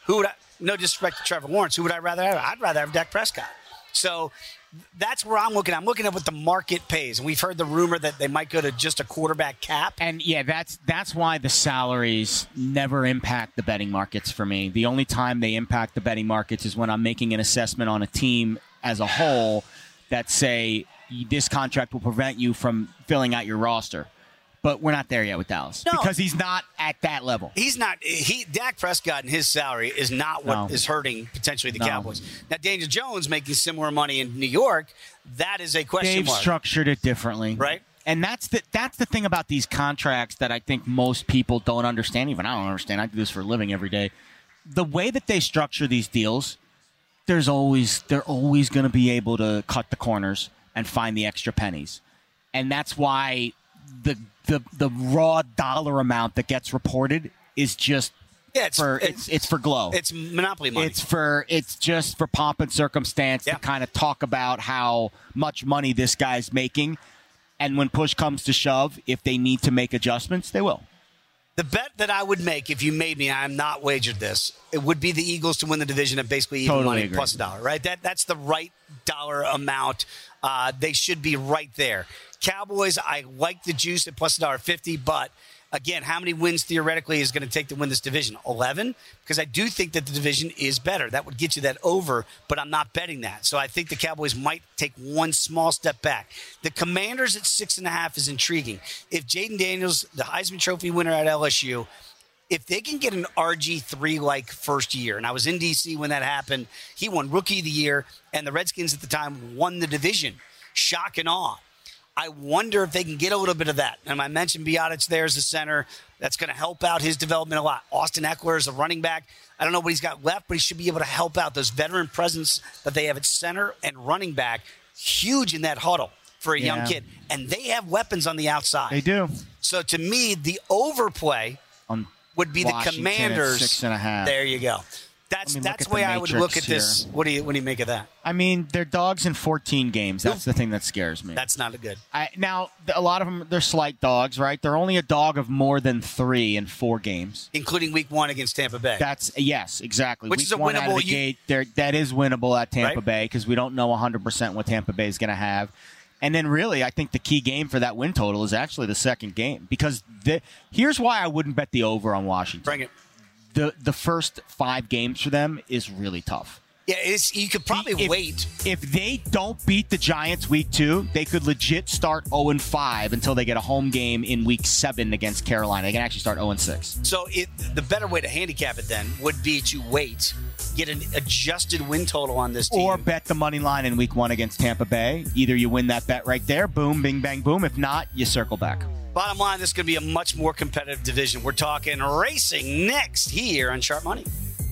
[SPEAKER 2] who would I, no disrespect to Trevor Lawrence, who would I rather have? I'd rather have Dak Prescott. So that's where I'm looking. I'm looking at what the market pays. And we've heard the rumor that they might go to just a quarterback cap.
[SPEAKER 3] And, yeah, that's that's why the salaries never impact the betting markets for me. The only time they impact the betting markets is when I'm making an assessment on a team as a whole that say this contract will prevent you from filling out your roster. But we're not there yet with Dallas
[SPEAKER 2] no.
[SPEAKER 3] because he's not at that level.
[SPEAKER 2] He's not. He Dak Prescott and his salary is not what
[SPEAKER 3] No.
[SPEAKER 2] is hurting potentially the
[SPEAKER 3] No.
[SPEAKER 2] Cowboys. Now, Daniel Jones making similar money in New York, that is a question
[SPEAKER 3] They've
[SPEAKER 2] mark.
[SPEAKER 3] structured it differently.
[SPEAKER 2] Right.
[SPEAKER 3] And that's the that's the thing about these contracts that I think most people don't understand. Even I don't understand. I do this for a living every day. The way that they structure these deals, there's always they're always going to be able to cut the corners and find the extra pennies, and that's why the the the raw dollar amount that gets reported is just
[SPEAKER 2] Yeah, it's
[SPEAKER 3] for
[SPEAKER 2] it's,
[SPEAKER 3] it's it's for glow.
[SPEAKER 2] it's monopoly money.
[SPEAKER 3] It's for it's just for pomp and circumstance
[SPEAKER 2] Yeah.
[SPEAKER 3] to kind of talk about how much money this guy's making, and when push comes to shove, if they need to make adjustments, they will.
[SPEAKER 2] The bet that I would make if you made me, I'm not wagered this, it would be the Eagles to win the division at basically even
[SPEAKER 3] Totally
[SPEAKER 2] money
[SPEAKER 3] agree.
[SPEAKER 2] plus a dollar, right? That That's the right dollar amount. Uh, they should be right there. Cowboys, I like the juice at plus a dollar fifty, but again, how many wins theoretically is going to take to win this division? eleven? Because I do think that the division is better. That would get you that over, but I'm not betting that. So I think the Cowboys might take one small step back. The Commanders at six and a half is intriguing. If Jaden Daniels, the Heisman Trophy winner at L S U, if they can get an R G three-like first year, and I was in D C when that happened, he won Rookie of the Year, and the Redskins at the time won the division. Shock and awe. I wonder if they can get a little bit of that. And I mentioned Biotic there as a center. That's going to help out his development a lot. Austin Eckler is a running back. I don't know what he's got left, but he should be able to help out those veteran presence that they have at center and running back. Huge in that huddle for a young
[SPEAKER 3] Yeah.
[SPEAKER 2] kid. And they have weapons on the outside.
[SPEAKER 3] They do.
[SPEAKER 2] So to me, the overplay
[SPEAKER 3] On
[SPEAKER 2] would be the
[SPEAKER 3] Washington at
[SPEAKER 2] Commanders.
[SPEAKER 3] six and a half.
[SPEAKER 2] There you go. That's
[SPEAKER 3] I mean,
[SPEAKER 2] that's
[SPEAKER 3] look
[SPEAKER 2] the
[SPEAKER 3] at
[SPEAKER 2] way
[SPEAKER 3] the
[SPEAKER 2] I would
[SPEAKER 3] matrix
[SPEAKER 2] look at this.
[SPEAKER 3] here.
[SPEAKER 2] What do you what do you make of that?
[SPEAKER 3] I mean, they're dogs in fourteen games. That's the thing that scares me.
[SPEAKER 2] That's not a good.
[SPEAKER 3] I, now, a lot of them, they're slight dogs, right? They're only a dog of more than three in four games.
[SPEAKER 2] Including week one against Tampa Bay.
[SPEAKER 3] That's yes, exactly.
[SPEAKER 2] Which
[SPEAKER 3] Week
[SPEAKER 2] is a
[SPEAKER 3] one out of
[SPEAKER 2] winnable-
[SPEAKER 3] the
[SPEAKER 2] you-
[SPEAKER 3] gate, there that is winnable at Tampa
[SPEAKER 2] Right.
[SPEAKER 3] Bay because we don't know one hundred percent what Tampa Bay is going to have. And then really, I think the key game for that win total is actually the second game because the, here's why I wouldn't bet the over on Washington.
[SPEAKER 2] Bring it.
[SPEAKER 3] The the first five games for them is really tough.
[SPEAKER 2] Yeah, it's, you could probably
[SPEAKER 3] If-
[SPEAKER 2] wait.
[SPEAKER 3] If they don't beat the Giants week two, they could legit start oh and five until they get a home game in week seven against Carolina. They can actually start oh and six.
[SPEAKER 2] So it, the better way to handicap it then would be to wait, get an adjusted win total on this team.
[SPEAKER 3] Or bet the money line in week one against Tampa Bay. Either you win that bet right there, boom, bing, bang, boom. If not, you circle back.
[SPEAKER 2] Bottom line, this is going to be a much more competitive division. We're talking racing next here on Sharp Money.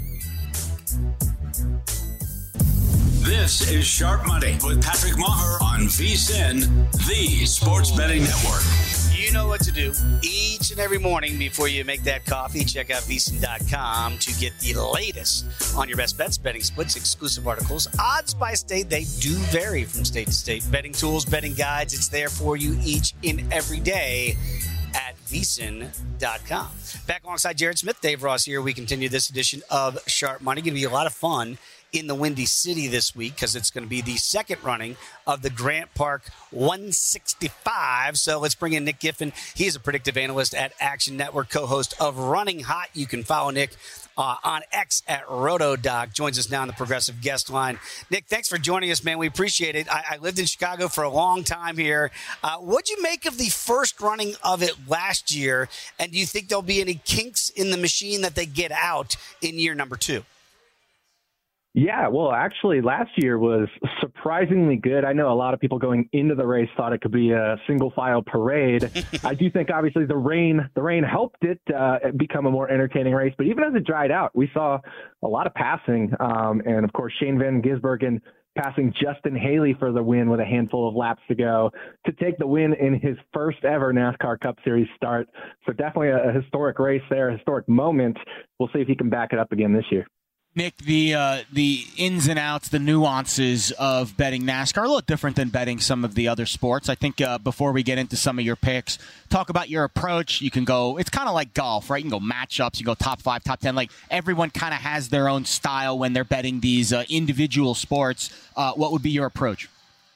[SPEAKER 1] This is Sharp Money with Patrick Maher on VSiN, the Sports Betting Network.
[SPEAKER 2] You know what to do. Each and every morning before you make that coffee, check out V S I N dot com to get the latest on your best bets, betting splits, exclusive articles. Odds by state, they do vary from state to state. Betting tools, betting guides, it's there for you each and every day at V S I N dot com. Back alongside Jared Smith, Dave Ross here. We continue this edition of Sharp Money. Going to be a lot of fun in the Windy City this week because it's going to be the second running of the Grant Park one sixty-five. So let's bring in Nick Giffen. He is a predictive analyst at Action Network, co-host of Running Hot. You can follow Nick uh, on X at RotoDoc. Joins us now on the Progressive Guest Line. Nick, thanks for joining us, man. We appreciate it. I, I lived in Chicago for a long time here. Uh, what'd you make of the first running of it last year? And do you think there'll be any kinks in the machine that they get out in year number two?
[SPEAKER 5] Yeah, well, actually, last year was surprisingly good. I know a lot of people going into the race thought it could be a single file parade. I do think, obviously, the rain the rain helped it uh, become a more entertaining race. But even as it dried out, we saw a lot of passing. Um, and, of course, Shane Van Gisbergen passing Justin Haley for the win with a handful of laps to go to take the win in his first ever NASCAR Cup Series start. So definitely a, a historic race there, a historic moment. We'll see if he can back it up again this year.
[SPEAKER 3] Nick, the uh, the ins and outs, the nuances of betting NASCAR are a little different than betting some of the other sports. I think uh, before we get into some of your picks, talk about your approach. You can go, it's kind of like golf, right? You can go matchups, you can go top five, top ten. Like everyone kind of has their own style when they're betting these uh, individual sports. Uh, what would be your approach?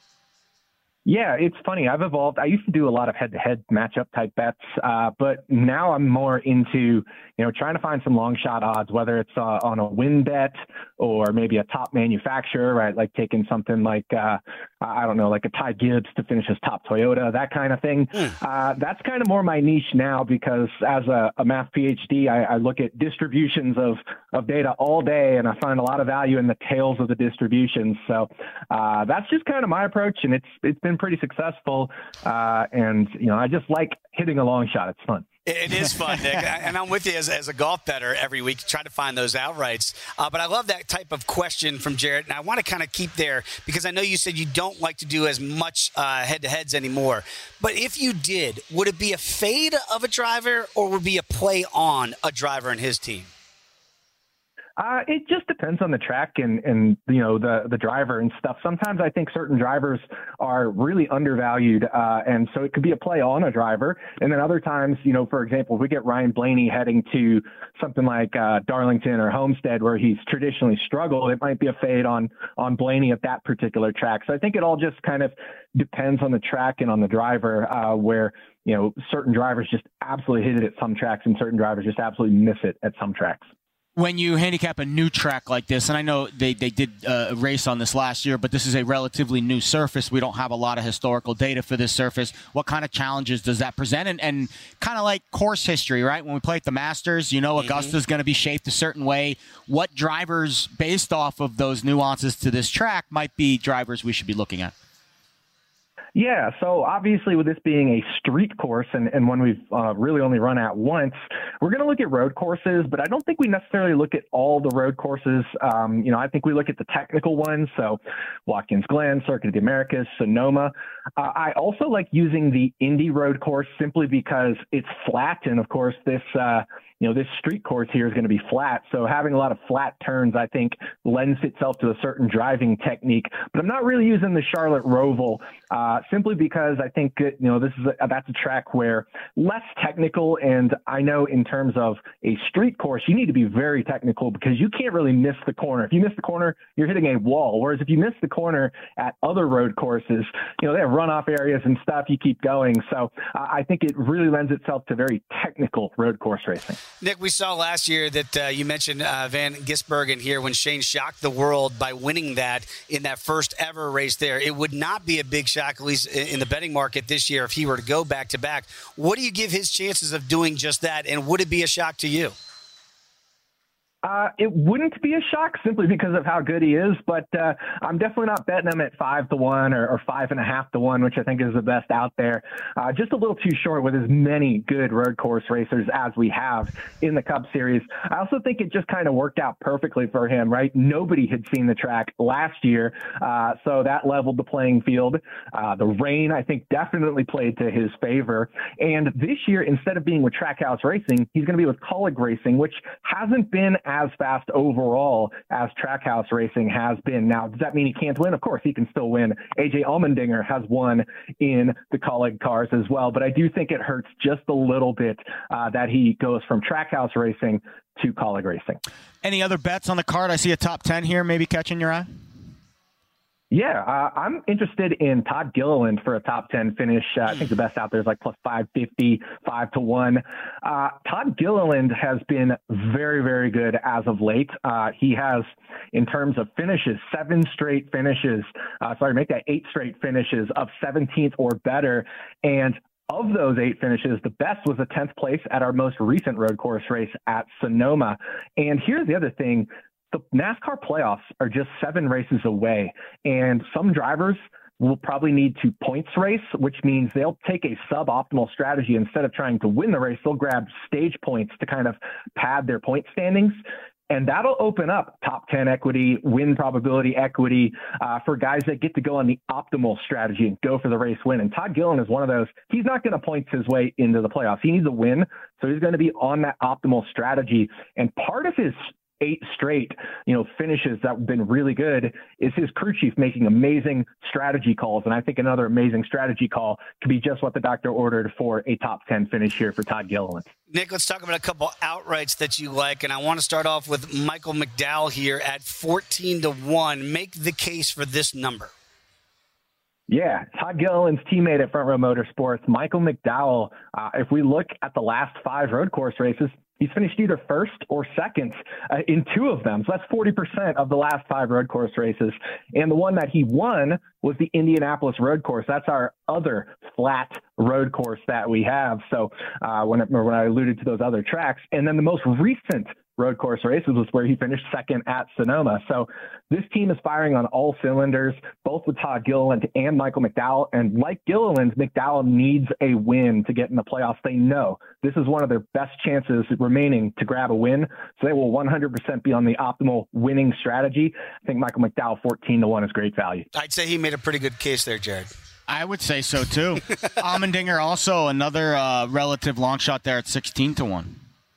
[SPEAKER 5] Yeah, it's funny. I've evolved. I used to do a lot of head-to-head matchup type bets, uh, but now I'm more into, you know, trying to find some long shot odds, whether it's uh, on a win bet or maybe a top manufacturer, right? Like taking something like, uh, I don't know, like a Ty Gibbs to finish as top Toyota, that kind of thing. Mm. Uh, that's kind of more my niche now because as a, a math PhD, I, I look at distributions of, of data all day and I find a lot of value in the tails of the distributions. So uh, that's just kind of my approach, and it's it's been pretty successful. Uh, and, you know, I just like hitting a long shot. It's fun.
[SPEAKER 2] It is fun, Nick, and I'm with you as, as a golf bettor every week, try to find those outrights. Uh, but I love that type of question from Jarrett, and I want to kind of keep there because I know you said you don't like to do as much uh, head-to-heads anymore. But if you did, would it be a fade of a driver or would it be a play on a driver and his team?
[SPEAKER 5] Uh, it just depends on the track and, and, you know, the, the driver and stuff. Sometimes I think certain drivers are really undervalued. Uh, and so it could be a play on a driver. And then other times, you know, for example, if we get Ryan Blaney heading to something like uh, Darlington or Homestead, where he's traditionally struggled, it might be a fade on, on Blaney at that particular track. So I think it all just kind of depends on the track and on the driver, uh, where, you know, certain drivers just absolutely hit it at some tracks and certain drivers just absolutely miss it at some tracks.
[SPEAKER 3] When you handicap a new track like this, and I know they, they did uh, a race on this last year, but this is a relatively new surface. We don't have a lot of historical data for this surface. What kind of challenges does that present? And, and kind of like course history, right? When we play at the Masters, you know mm-hmm. Augusta's going to be shaped a certain way. What drivers, based off of those nuances to this track, might be drivers we should be looking at?
[SPEAKER 5] Yeah, so obviously with this being a street course and, and one we've uh, really only run at once, we're going to look at road courses, but I don't think we necessarily look at all the road courses. Um, you know, I think we look at the technical ones, so Watkins Glen, Circuit of the Americas, Sonoma. Uh, I also like using the Indy road course simply because it's flat, and of course this uh, you know, this street course here is going to be flat. So having a lot of flat turns, I think, lends itself to a certain driving technique. But I'm not really using the Charlotte Roval uh, simply because I think, you know, this is a, that's a track where less technical. And I know in terms of a street course, you need to be very technical because you can't really miss the corner. If you miss the corner, you're hitting a wall. Whereas if you miss the corner at other road courses, you know, they have runoff areas and stuff. You keep going. So uh, I think it really lends itself to very technical road course racing.
[SPEAKER 2] Nick, we saw last year that uh, you mentioned uh, Van Gisbergen here when Shane shocked the world by winning that in that first ever race there. It would not be a big shock, at least in the betting market this year, if he were to go back to back. What do you give his chances of doing just that, and would it be a shock to you?
[SPEAKER 5] Uh, it wouldn't be a shock simply because of how good he is, but uh, I'm definitely not betting him at five to one or, or five and a half to one, which I think is the best out there. Uh, just a little too short with as many good road course racers as we have in the Cup Series. I also think it just kind of worked out perfectly for him, right? Nobody had seen the track last year, uh, so that leveled the playing field. Uh, the rain, I think, definitely played to his favor. And this year, instead of being with Trackhouse Racing, he's going to be with Kaulig Racing, which hasn't been as fast overall as Trackhouse Racing has been. Now, does that mean he can't win? Of course, he can still win. A J Allmendinger has won in the Kaulig cars as well, but I do think it hurts just a little bit uh, that he goes from Trackhouse Racing to Kaulig Racing.
[SPEAKER 3] Any other bets on the card? I see a top ten here maybe catching your eye.
[SPEAKER 5] Yeah, uh, I'm interested in Todd Gilliland for a top ten finish. Uh, I think the best out there is like plus five fifty, five to one. Uh, Todd Gilliland has been very, very good as of late. Uh, he has, in terms of finishes, seven straight finishes. Uh, sorry, make that eight straight finishes of seventeenth or better. And of those eight finishes, the best was a tenth place at our most recent road course race at Sonoma. And here's the other thing. The NASCAR playoffs are just seven races away, and some drivers will probably need to points race, which means they'll take a suboptimal strategy. Instead of trying to win the race, they'll grab stage points to kind of pad their point standings. And that'll open up top ten equity, win probability equity uh, for guys that get to go on the optimal strategy and go for the race win. And Todd Gilliland is one of those. He's not going to point his way into the playoffs. He needs a win, so he's going to be on that optimal strategy. And part of his eight straight, you know, finishes that have been really good is his crew chief making amazing strategy calls. And I think another amazing strategy call could be just what the doctor ordered for a top ten finish here for Todd Gilliland.
[SPEAKER 2] Nick, let's talk about a couple outrights that you like. And I want to start off with Michael McDowell here at fourteen to one. Make the case for this number.
[SPEAKER 5] Yeah, Todd Gilliland's teammate at Front Row Motorsports, Michael McDowell. Uh, if we look at the last five road course races, he's finished either first or second uh, in two of them. So that's forty percent of the last five road course races. And the one that he won was the Indianapolis road course. That's our other flat road course that we have. So uh, when, when I alluded to those other tracks, and then the most recent road course races was where he finished second at Sonoma. So this team is firing on all cylinders, both with Todd Gilliland and Michael McDowell. And like Gilliland, McDowell needs a win to get in the playoffs. They know this is one of their best chances remaining to grab a win. So they will one hundred percent be on the optimal winning strategy. I think Michael McDowell fourteen to one is great value.
[SPEAKER 2] I'd say he made a pretty good case there, Jared.
[SPEAKER 3] I would say so too. Allmendinger also another uh, relative long shot there at sixteen to one.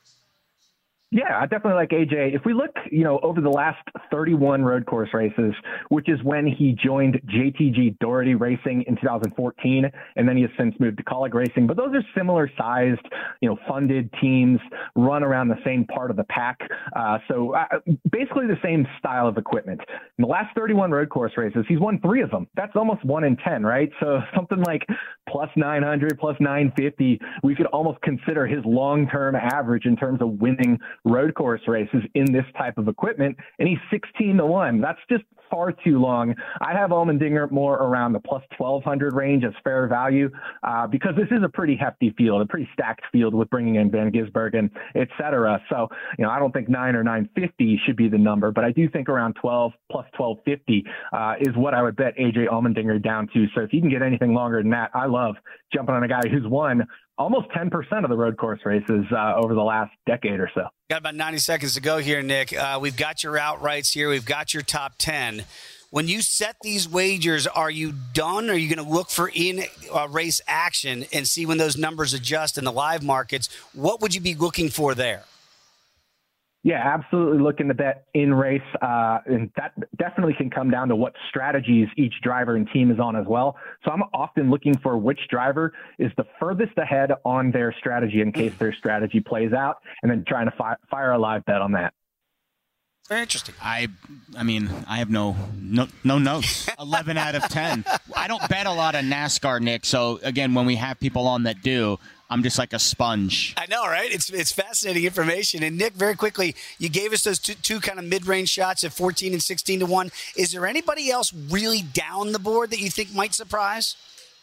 [SPEAKER 5] Yeah, I definitely like A J. If we look, you know, over the last thirty-one road course races, which is when he joined J T G Doherty Racing in two thousand fourteen, and then he has since moved to Kaulig Racing. But those are similar sized, you know, funded teams, run around the same part of the pack. Uh, so uh, basically the same style of equipment. In the last thirty-one road course races, he's won three of them. That's almost one in ten, right? So something like plus nine hundred, plus nine fifty, we could almost consider his long-term average in terms of winning road course races in this type of equipment, and he's sixteen to one. That's just far too long. I have Allmendinger more around the plus twelve hundred range as fair value uh, because this is a pretty hefty field, a pretty stacked field with bringing in Van Gisbergen, et cetera. So, you know, I don't think nine or nine fifty should be the number, but I do think around twelve plus twelve fifty uh, is what I would bet A J Allmendinger down to. So if you can get anything longer than that, I love jumping on a guy who's won almost ten percent of the road course races uh, over the last decade or so.
[SPEAKER 2] Got about ninety seconds to go here, Nick. Uh, we've got your outrights here. We've got your top ten. When you set these wagers, are you done? Are you going to look for in-race uh, action and see when those numbers adjust in the live markets? What would you be looking for there?
[SPEAKER 5] Yeah, absolutely looking to bet in race. Uh, and that definitely can come down to what strategies each driver and team is on as well. So I'm often looking for which driver is the furthest ahead on their strategy in case their strategy plays out, and then trying to fi- fire a live bet on that.
[SPEAKER 2] Very interesting.
[SPEAKER 3] I, I mean, I have no, no, no notes. Eleven out of ten. I don't bet a lot of NASCAR, Nick. So again, when we have people on that do, I'm just like a sponge.
[SPEAKER 2] I know, right? It's it's fascinating information. And Nick, very quickly, you gave us those two, two kind of mid-range shots at fourteen and sixteen to one. Is there anybody else really down the board that you think might surprise?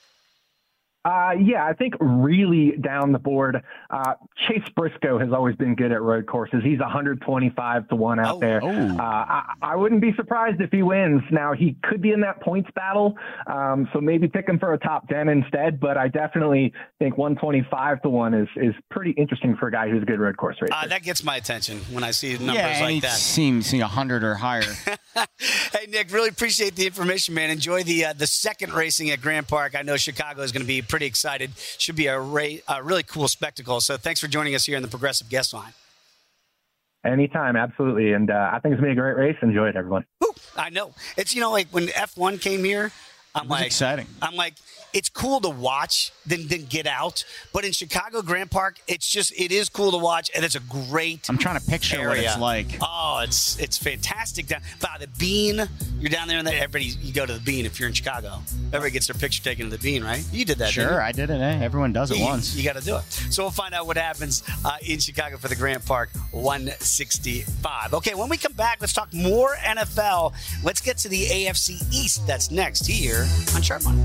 [SPEAKER 5] Uh, yeah, I think really down the board, uh, Chase Briscoe has always been good at road courses. He's one twenty-five to one out
[SPEAKER 2] oh,
[SPEAKER 5] there.
[SPEAKER 3] Oh.
[SPEAKER 5] Uh, I, I wouldn't be surprised if he wins. Now, he could be in that points battle, um, so maybe pick him for a top ten instead, but I definitely think one twenty-five to one is, is pretty interesting for a guy who's a good road course racer.
[SPEAKER 2] Uh, that gets my attention when I see numbers
[SPEAKER 3] yeah,
[SPEAKER 2] like
[SPEAKER 3] it
[SPEAKER 2] that.
[SPEAKER 3] seems one hundred or higher.
[SPEAKER 2] Hey, Nick, really appreciate the information, man. Enjoy the uh, the second racing at Grand Park. I know Chicago is going to be pretty excited. Should be a, ra- a really cool spectacle. So thanks for joining us here in the Progressive Guest Line.
[SPEAKER 5] Anytime, absolutely. And uh, I think it's going to be a great race. Enjoy it, everyone.
[SPEAKER 2] Woo, I know. It's, you know, like when F one came here, I'm like,
[SPEAKER 3] exciting.
[SPEAKER 2] I'm like, it's cool to watch, then then get out. But in Chicago Grand Park, it's just it is cool to watch, and it's a great.
[SPEAKER 3] I'm trying to picture
[SPEAKER 2] area.
[SPEAKER 3] what it's like.
[SPEAKER 2] Oh, it's it's fantastic down by the Bean. You're down there, and everybody you go to the Bean if you're in Chicago. Everybody gets their picture taken at the Bean, right? You did that.
[SPEAKER 3] Sure,
[SPEAKER 2] didn't you?
[SPEAKER 3] I did it. Eh? Everyone does it
[SPEAKER 2] you,
[SPEAKER 3] once.
[SPEAKER 2] You got to do it. So we'll find out what happens uh, in Chicago for the Grand Park one sixty-five. Okay, when we come back, let's talk more N F L. Let's get to the A F C East. That's next here on Sharp Money.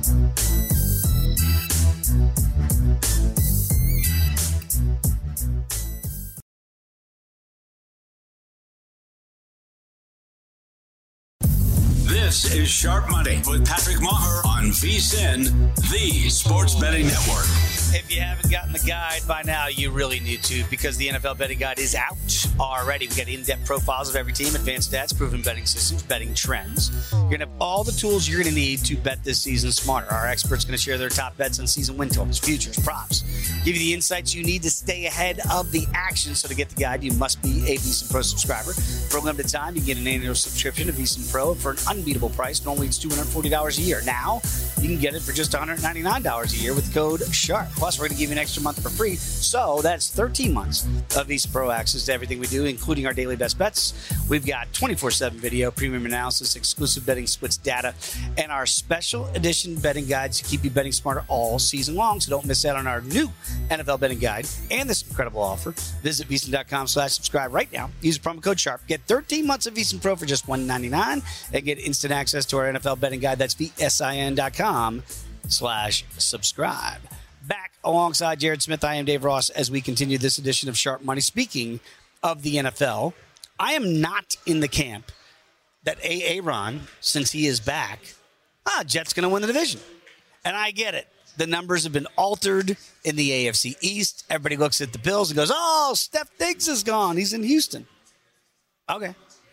[SPEAKER 1] This is Sharp Money with Patrick Maher on V S I N, the Sports Betting Network.
[SPEAKER 2] If you haven't gotten the guide by now, you really need to, because the N F L betting guide is out already. We got in-depth profiles of every team, advanced stats, proven betting systems, betting trends. You're going to have all the tools you're going to need to bet this season smarter. Our experts are going to share their top bets on season win totals, futures, props, give you the insights you need to stay ahead of the action. So to get the guide, you must be a VSiN Pro subscriber. For a limited time, you get an annual subscription to VSiN Pro for an unbeatable price. Normally, it's two hundred forty dollars a year. Now, you can get it for just one hundred ninety-nine dollars a year with code SHARP. Plus, we're going to give you an extra month for free. So that's thirteen months of VSiN Pro access to everything we do, including our daily best bets. We've got twenty-four seven video, premium analysis, exclusive betting splits data, and our special edition betting guides to keep you betting smarter all season long. So don't miss out on our new N F L betting guide and this incredible offer. Visit VSiN.com slash subscribe right now. Use promo code SHARP. Get thirteen months of VSiN Pro for just one hundred ninety-nine dollars and get instant access to our N F L betting guide. That's VSiN.com slash subscribe. Back alongside Jared Smith, I am Dave Ross as we continue this edition of Sharp Money. Speaking of the N F L, I am not in the camp that Aaron, since he is back, ah, Jets going to win the division. And I get it. The numbers have been altered in the A F C East. Everybody looks at the Bills and goes, oh, Steph Diggs is gone. He's in Houston. Okay.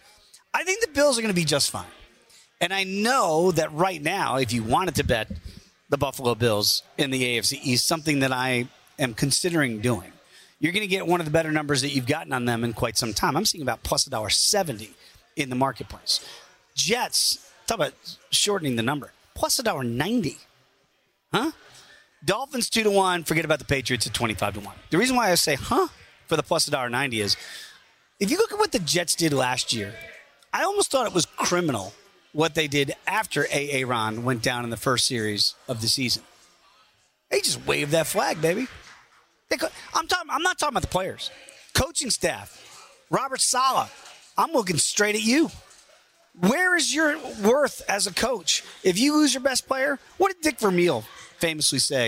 [SPEAKER 2] I think the Bills are going to be just fine. And I know that right now, if you wanted to bet the Buffalo Bills in the A F C East, something that I am considering doing, you're going to get one of the better numbers that you've gotten on them in quite some time. I'm seeing about plus one dollar seventy in the marketplace. Jets, talk about shortening the number, plus one dollar ninety. Huh? Dolphins two to one. Forget about the Patriots at twenty-five to one. The reason why I say, huh, for the plus one dollar ninety is if you look at what the Jets did last year, I almost thought it was criminal what they did after Aaron went down in the first series of the season. They just waved that flag, baby. They, I'm talking. I'm not talking about the players. Coaching staff, Robert Saleh. I'm looking straight at you. Where is your worth as a coach? If you lose your best player, what did Dick Vermeil famously say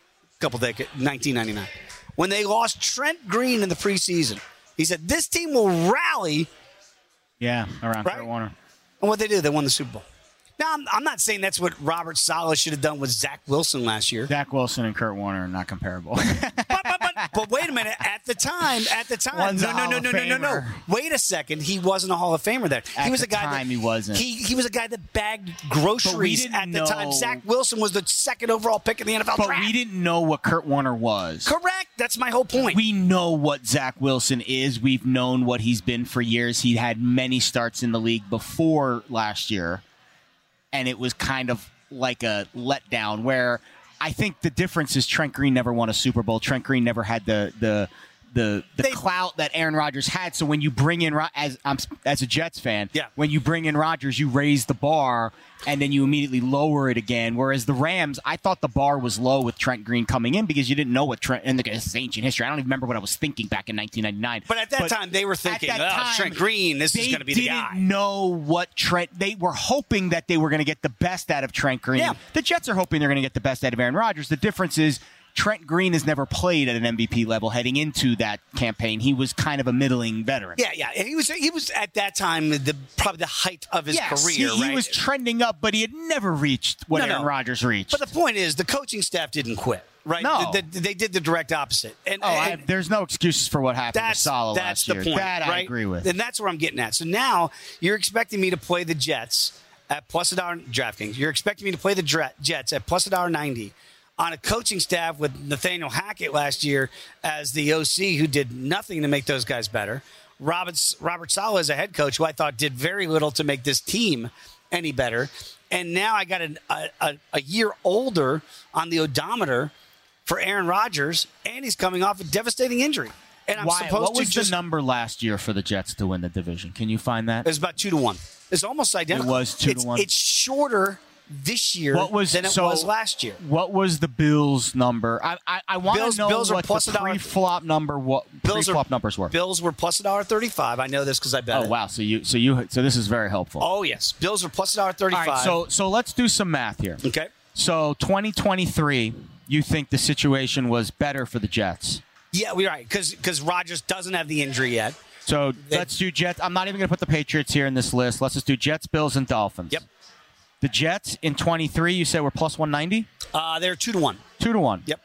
[SPEAKER 2] a couple decades, nineteen ninety-nine, when they lost Trent Green in the preseason? He said, this team will rally.
[SPEAKER 3] Yeah, around
[SPEAKER 2] right?
[SPEAKER 3] Kurt Warner.
[SPEAKER 2] And what they did, they won the Super Bowl. Now, I'm, I'm not saying that's what Robert Saleh should have done with Zach Wilson last year.
[SPEAKER 3] Zach Wilson and Kurt Warner are not comparable.
[SPEAKER 2] but, but, but, but wait a minute. At the time, at the time,
[SPEAKER 3] One's
[SPEAKER 2] no,
[SPEAKER 3] a
[SPEAKER 2] no, no,
[SPEAKER 3] Hall
[SPEAKER 2] no,
[SPEAKER 3] of
[SPEAKER 2] no, no, no.
[SPEAKER 3] Famer.
[SPEAKER 2] Wait a second. He wasn't a Hall of Famer there.
[SPEAKER 3] At
[SPEAKER 2] he was
[SPEAKER 3] the
[SPEAKER 2] a guy
[SPEAKER 3] time,
[SPEAKER 2] that,
[SPEAKER 3] he wasn't.
[SPEAKER 2] He, he was a guy that bagged groceries
[SPEAKER 3] didn't
[SPEAKER 2] at the
[SPEAKER 3] know-
[SPEAKER 2] time. Zach Wilson was the second overall pick in the N F L
[SPEAKER 3] But
[SPEAKER 2] draft.
[SPEAKER 3] we didn't know what Kurt Warner was.
[SPEAKER 2] Correct. That's my whole point.
[SPEAKER 3] We know what Zach Wilson is. We've known what he's been for years. He had many starts in the league before last year, and it was kind of like a letdown where I think the difference is Trent Green never won a Super Bowl. Trent Green never had the the the, the
[SPEAKER 2] They-
[SPEAKER 3] clout that Aaron Rodgers had. So when you bring in, Ro- as I'm, as a Jets fan,
[SPEAKER 2] Yeah.
[SPEAKER 3] when you bring in Rodgers, you raise the bar and then you immediately lower it again. Whereas the Rams, I thought the bar was low with Trent Green coming in because you didn't know what Trent, and this is ancient history. I don't even remember what I was thinking back in nineteen ninety-nine.
[SPEAKER 2] But at that time, they were thinking,
[SPEAKER 3] at
[SPEAKER 2] oh,
[SPEAKER 3] that time,
[SPEAKER 2] Trent Green, this is
[SPEAKER 3] they
[SPEAKER 2] going to be the
[SPEAKER 3] didn't
[SPEAKER 2] guy.
[SPEAKER 3] know what Trent. They were hoping that they were going to get the best out of Trent Green.
[SPEAKER 2] Yeah.
[SPEAKER 3] The Jets are hoping they're going to get the best out of Aaron Rodgers. The difference is Trent Green has never played at an M V P level heading into that campaign. He was kind of a middling veteran.
[SPEAKER 2] Yeah, yeah. And he was he was at that time the probably the height of his
[SPEAKER 3] Yes,
[SPEAKER 2] career,
[SPEAKER 3] he,
[SPEAKER 2] right?
[SPEAKER 3] he was trending up, but he had never reached what
[SPEAKER 2] No, no.
[SPEAKER 3] Aaron Rodgers reached.
[SPEAKER 2] But the point is, the coaching staff didn't quit, right?
[SPEAKER 3] No.
[SPEAKER 2] The- the- they did the direct opposite. And,
[SPEAKER 3] oh, I,
[SPEAKER 2] and
[SPEAKER 3] there's no excuses for what happened to
[SPEAKER 2] that's
[SPEAKER 3] Saleh
[SPEAKER 2] that's
[SPEAKER 3] last
[SPEAKER 2] the
[SPEAKER 3] year.
[SPEAKER 2] point,
[SPEAKER 3] that
[SPEAKER 2] right?
[SPEAKER 3] I agree with.
[SPEAKER 2] And that's where I'm getting at. So now you're expecting me to play the Jets at plus a dollar DraftKings. You're expecting me to play the Dra- Jets at plus a dollar ninety on a coaching staff with Nathaniel Hackett last year as the O C, who did nothing to make those guys better. Roberts, Robert Saleh as a head coach, who I thought did very little to make this team any better. And now I got an, a, a, a year older on the odometer for Aaron Rodgers, and he's coming off a devastating injury. And I'm
[SPEAKER 3] Why,
[SPEAKER 2] supposed
[SPEAKER 3] what
[SPEAKER 2] to
[SPEAKER 3] was
[SPEAKER 2] just
[SPEAKER 3] the number last year for the Jets to win the division? Can you find that?
[SPEAKER 2] It was about two to one. It's almost identical.
[SPEAKER 3] It was two to
[SPEAKER 2] it's,
[SPEAKER 3] one.
[SPEAKER 2] It's shorter this year
[SPEAKER 3] What was
[SPEAKER 2] than it
[SPEAKER 3] so,
[SPEAKER 2] was last year.
[SPEAKER 3] What was the Bills number? I I, I want
[SPEAKER 2] Bills-
[SPEAKER 3] to know
[SPEAKER 2] Bills are
[SPEAKER 3] what
[SPEAKER 2] plus
[SPEAKER 3] the
[SPEAKER 2] a dollar-
[SPEAKER 3] pre-flop number what
[SPEAKER 2] Bills are-
[SPEAKER 3] pre-flop numbers were.
[SPEAKER 2] Bills were plus a dollar thirty-five. I know this because I bet
[SPEAKER 3] Oh
[SPEAKER 2] it.
[SPEAKER 3] wow! So you so you so this is very helpful.
[SPEAKER 2] Oh yes, Bills are plus a dollar
[SPEAKER 3] All
[SPEAKER 2] thirty-five.
[SPEAKER 3] right, so so let's do some math here.
[SPEAKER 2] okay,
[SPEAKER 3] So twenty twenty-three, you think the situation was better for the Jets?
[SPEAKER 2] yeah, we're right because because Rodgers doesn't have the injury yet.
[SPEAKER 3] So let's do Jets. I'm not even going to put the Patriots here in this list. Let's just do Jets, Bills, and Dolphins.
[SPEAKER 2] Yep.
[SPEAKER 3] The Jets in twenty-three, you said were plus one ninety?
[SPEAKER 2] Uh, they're two to one.
[SPEAKER 3] Two to one.
[SPEAKER 2] Yep.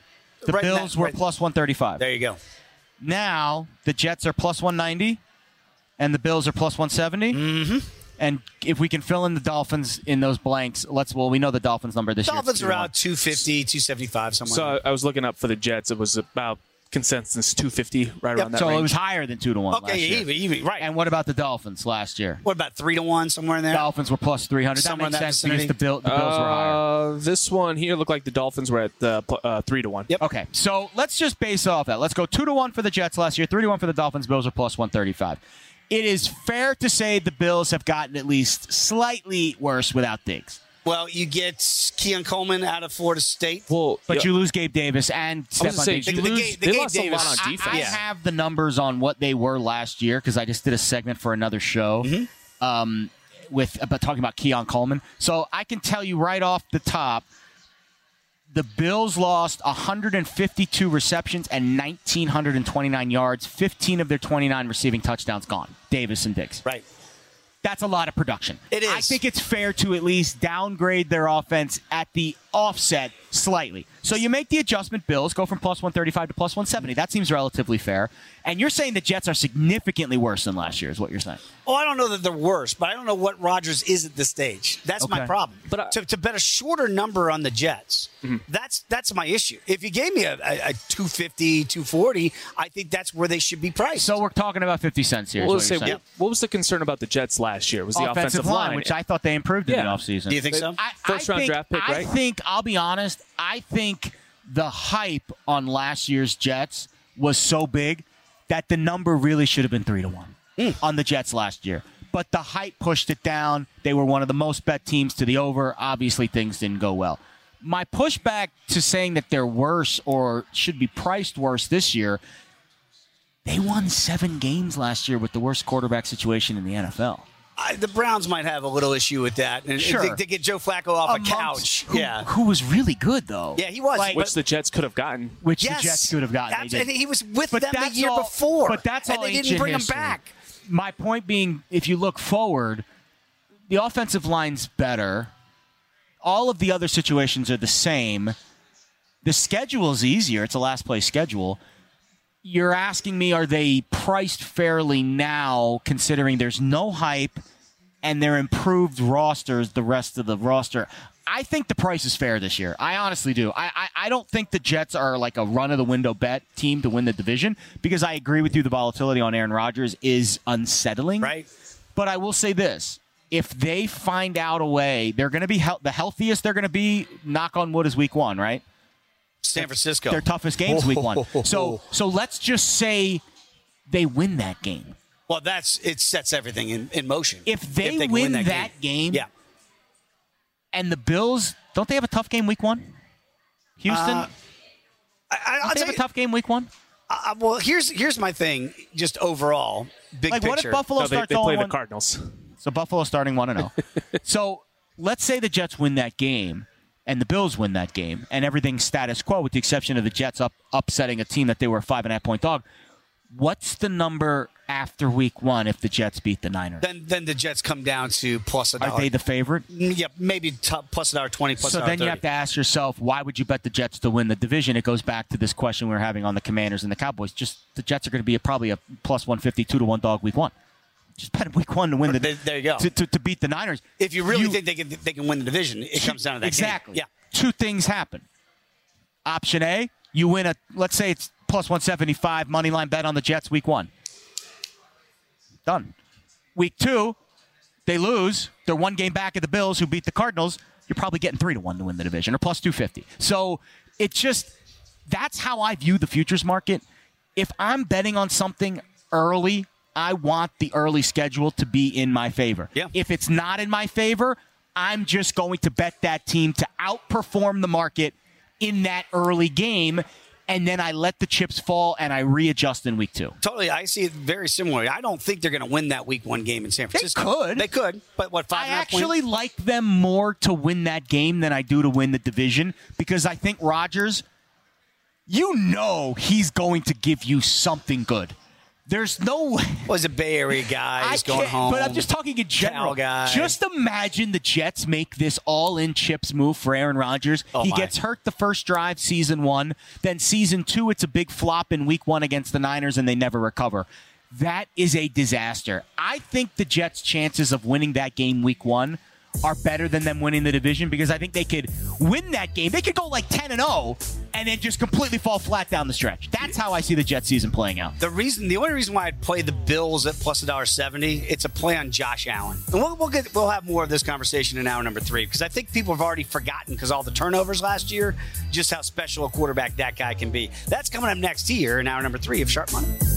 [SPEAKER 3] The
[SPEAKER 2] right
[SPEAKER 3] Bills
[SPEAKER 2] that,
[SPEAKER 3] were
[SPEAKER 2] right.
[SPEAKER 3] plus one thirty-five.
[SPEAKER 2] There you go.
[SPEAKER 3] Now the Jets are plus one ninety, and the Bills are plus one seventy.
[SPEAKER 2] Mm-hmm.
[SPEAKER 3] And if we can fill in the Dolphins in those blanks, let's. Well, we know the Dolphins number this
[SPEAKER 2] Dolphins
[SPEAKER 3] year.
[SPEAKER 2] are out two fifty, two seventy-five, somewhere.
[SPEAKER 4] So I was looking up for the Jets. It was about consensus two fifty, right around that
[SPEAKER 3] So
[SPEAKER 4] range.
[SPEAKER 3] it was higher than two to one.
[SPEAKER 2] Okay,
[SPEAKER 3] last year.
[SPEAKER 2] even, even, right.
[SPEAKER 3] And what about the Dolphins last year?
[SPEAKER 2] What about three to one, somewhere in there?
[SPEAKER 3] Dolphins were plus three hundred. That
[SPEAKER 2] Somewhere in
[SPEAKER 3] makes
[SPEAKER 2] that
[SPEAKER 3] sense
[SPEAKER 2] vicinity.
[SPEAKER 3] because the, Bill, the Bills were higher.
[SPEAKER 4] Uh, this one here looked like the Dolphins were at the pl- uh, three to one.
[SPEAKER 2] Yep.
[SPEAKER 3] Okay, so let's just base off that. Let's go two to one for the Jets last year, three to one for the Dolphins. Bills are plus one thirty-five. It is fair to say the Bills have gotten at least slightly worse without Diggs.
[SPEAKER 2] Well, you get Keon Coleman out of Florida State.
[SPEAKER 4] Well,
[SPEAKER 3] But
[SPEAKER 4] yeah,
[SPEAKER 3] you lose Gabe Davis and
[SPEAKER 4] I was
[SPEAKER 3] Stephon
[SPEAKER 4] gonna say,
[SPEAKER 3] Diggs.
[SPEAKER 2] the-
[SPEAKER 3] You
[SPEAKER 2] the
[SPEAKER 3] lose-
[SPEAKER 2] Gabe- the
[SPEAKER 4] they
[SPEAKER 2] Gabe
[SPEAKER 4] lost a lot
[SPEAKER 2] Davis-
[SPEAKER 4] on
[SPEAKER 3] I,
[SPEAKER 4] defense.
[SPEAKER 3] I
[SPEAKER 2] Yeah.
[SPEAKER 3] have the numbers on what they were last year because I just did a segment for another show
[SPEAKER 2] Mm-hmm.
[SPEAKER 3] um, with about talking about Keon Coleman. So I can tell you right off the top, the Bills lost one hundred fifty-two receptions and one thousand nine hundred twenty-nine yards. fifteen of their twenty-nine receiving touchdowns gone. Davis and Diggs.
[SPEAKER 2] Right.
[SPEAKER 3] That's a lot of production.
[SPEAKER 2] It is.
[SPEAKER 3] I think it's fair to at least downgrade their offense at the offset slightly. So you make the adjustment, Bills, go from plus one thirty-five to plus one seventy. That seems relatively fair. And you're saying the Jets are significantly worse than last year is what you're saying.
[SPEAKER 2] Oh, I don't know that they're worse, but I don't know what Rodgers is at this stage. That's my
[SPEAKER 3] Okay.
[SPEAKER 2] problem.
[SPEAKER 4] But I-
[SPEAKER 2] to, to bet a shorter number on the Jets, that's that's my issue. If you gave me a, a, a two fifty, two forty, I think that's where they should be priced.
[SPEAKER 3] So we're talking about fifty cents here. is
[SPEAKER 4] Well,
[SPEAKER 3] what
[SPEAKER 4] let's
[SPEAKER 3] you're
[SPEAKER 4] say,
[SPEAKER 3] saying.
[SPEAKER 4] what, what was the concern about the Jets last year? Was the offensive,
[SPEAKER 3] line, which I thought they improved in
[SPEAKER 4] Yeah.
[SPEAKER 3] the offseason.
[SPEAKER 2] Do you think so?
[SPEAKER 3] I,
[SPEAKER 4] First
[SPEAKER 3] I
[SPEAKER 4] round
[SPEAKER 3] think,
[SPEAKER 4] draft pick,
[SPEAKER 3] I
[SPEAKER 4] right?
[SPEAKER 3] think, I'll be honest, I think the hype on last year's Jets was so big that the number really should have been three to one on the Jets last year. But the hype pushed it down. They were one of the most bet teams to the over. Obviously, things didn't go well. My pushback to saying that they're worse or should be priced worse this year, they won seven games last year with the worst quarterback situation in the N F L.
[SPEAKER 2] I, the Browns might have a little issue with that. And
[SPEAKER 3] Sure.
[SPEAKER 2] to, to get Joe Flacco off a
[SPEAKER 3] Amongst
[SPEAKER 2] couch.
[SPEAKER 3] Who,
[SPEAKER 2] yeah.
[SPEAKER 3] who was really good, though.
[SPEAKER 2] Yeah, he was.
[SPEAKER 3] Like,
[SPEAKER 4] which the Jets could have gotten.
[SPEAKER 3] which
[SPEAKER 2] Yes.
[SPEAKER 3] the Jets could have gotten. They
[SPEAKER 2] Absolutely.
[SPEAKER 3] did.
[SPEAKER 2] He was with
[SPEAKER 3] But
[SPEAKER 2] them the
[SPEAKER 3] that's
[SPEAKER 2] year
[SPEAKER 3] all-
[SPEAKER 2] before.
[SPEAKER 3] But that's
[SPEAKER 2] and
[SPEAKER 3] all
[SPEAKER 2] they didn't
[SPEAKER 3] ancient
[SPEAKER 2] bring
[SPEAKER 3] history.
[SPEAKER 2] him back.
[SPEAKER 3] My point being, if you look forward, the offensive line's better. All of the other situations are the same. The schedule is easier. It's a last place schedule. You're asking me, are they priced fairly now, considering there's no hype and their improved rosters, the rest of the roster? I think the price is fair this year. I honestly do. I, I, I don't think the Jets are like a run-of-the-window bet team to win the division because I agree with you, the volatility on Aaron Rodgers is unsettling.
[SPEAKER 2] Right.
[SPEAKER 3] But I will say this. If they find out a way, they're going to be he- the healthiest they're going to be, knock on wood, is week one, right?
[SPEAKER 2] San Francisco.
[SPEAKER 3] Their toughest game's week one. So so let's just say they win that game.
[SPEAKER 2] Well, that's it sets everything in, in motion.
[SPEAKER 3] If they,
[SPEAKER 2] can
[SPEAKER 3] win, that, game,
[SPEAKER 2] yeah.
[SPEAKER 3] and the Bills, don't they have a tough game week one? Houston?
[SPEAKER 2] Uh, I, I, I'll
[SPEAKER 3] don't they
[SPEAKER 2] tell
[SPEAKER 3] have a
[SPEAKER 2] you,
[SPEAKER 3] tough game week one?
[SPEAKER 2] uh, well, here's here's my thing, just overall, big
[SPEAKER 3] Like, what if
[SPEAKER 2] picture.
[SPEAKER 3] Buffalo
[SPEAKER 4] No, they,
[SPEAKER 3] starts
[SPEAKER 4] they play
[SPEAKER 3] going
[SPEAKER 4] the
[SPEAKER 3] one?
[SPEAKER 4] Cardinals.
[SPEAKER 3] So Buffalo starting one and zero. So let's say the Jets win that game, and the Bills win that game, and everything's status quo with the exception of the Jets up upsetting a team that they were a five and a half point dog. What's the number after week one if the Jets beat the Niners?
[SPEAKER 2] then then the Jets come down to plus a dollar.
[SPEAKER 3] Are they the favorite?
[SPEAKER 2] Yeah, maybe t- plus a dollar twenty, plus
[SPEAKER 3] So
[SPEAKER 2] a dollar
[SPEAKER 3] then you
[SPEAKER 2] thirty.
[SPEAKER 3] have to ask yourself, why would you bet the Jets to win the division? It goes back to this question we were having on the Commanders and the Cowboys. Just the Jets are going to be a, probably a plus one fifty, two to one dog week one. Just bet week one to win the
[SPEAKER 2] There- there you go.
[SPEAKER 3] to, to, to beat the Niners.
[SPEAKER 2] If you really think they can they can win the division, it comes down to that
[SPEAKER 3] exactly.
[SPEAKER 2] game.
[SPEAKER 3] Two things happen. Option A, you win a, let's say it's plus one seventy-five money line bet on the Jets week one. Done. Week two, they lose. They're one game back of the Bills who beat the Cardinals. You're probably getting three to one to win the division or plus two fifty. So it's just, that's how I view the futures market. If I'm betting on something early, I want the early schedule to be in my favor.
[SPEAKER 2] Yeah.
[SPEAKER 3] If it's not in my favor, I'm just going to bet that team to outperform the market in that early game, and then I let the chips fall and I readjust in week two.
[SPEAKER 2] Totally, I see it very similarly. I don't think they're going to win that week one game in San Francisco.
[SPEAKER 3] could.
[SPEAKER 2] They could, but what, five
[SPEAKER 3] I
[SPEAKER 2] and a half points?
[SPEAKER 3] actually like them more to win that game than I do to win the division because I think Rodgers, you know he's going to give you something good. There's no
[SPEAKER 2] was a Bay Area guy. He's going
[SPEAKER 3] can't-
[SPEAKER 2] home.
[SPEAKER 3] But I'm just talking in general.
[SPEAKER 2] Cal guy.
[SPEAKER 3] Just imagine the Jets make this all-in chips move for Aaron Rodgers.
[SPEAKER 2] Oh
[SPEAKER 3] he
[SPEAKER 2] my.
[SPEAKER 3] gets hurt the first drive, season one. Then season two, it's a big flop in week one against the Niners, and they never recover. That is a disaster. I think the Jets' chances of winning that game week one are better than them winning the division because I think they could win that game. They could go like ten and oh and then just completely fall flat down the stretch. That's how I see the Jets season playing out.
[SPEAKER 2] The reason, the only reason why I'd play the Bills at plus one dollar seventy, it's a play on Josh Allen. And we'll we'll, get, we'll have more of this conversation in hour number three because I think people have already forgotten because all the turnovers last year, just how special a quarterback that guy can be. That's coming up next here in hour number three of Sharp Money.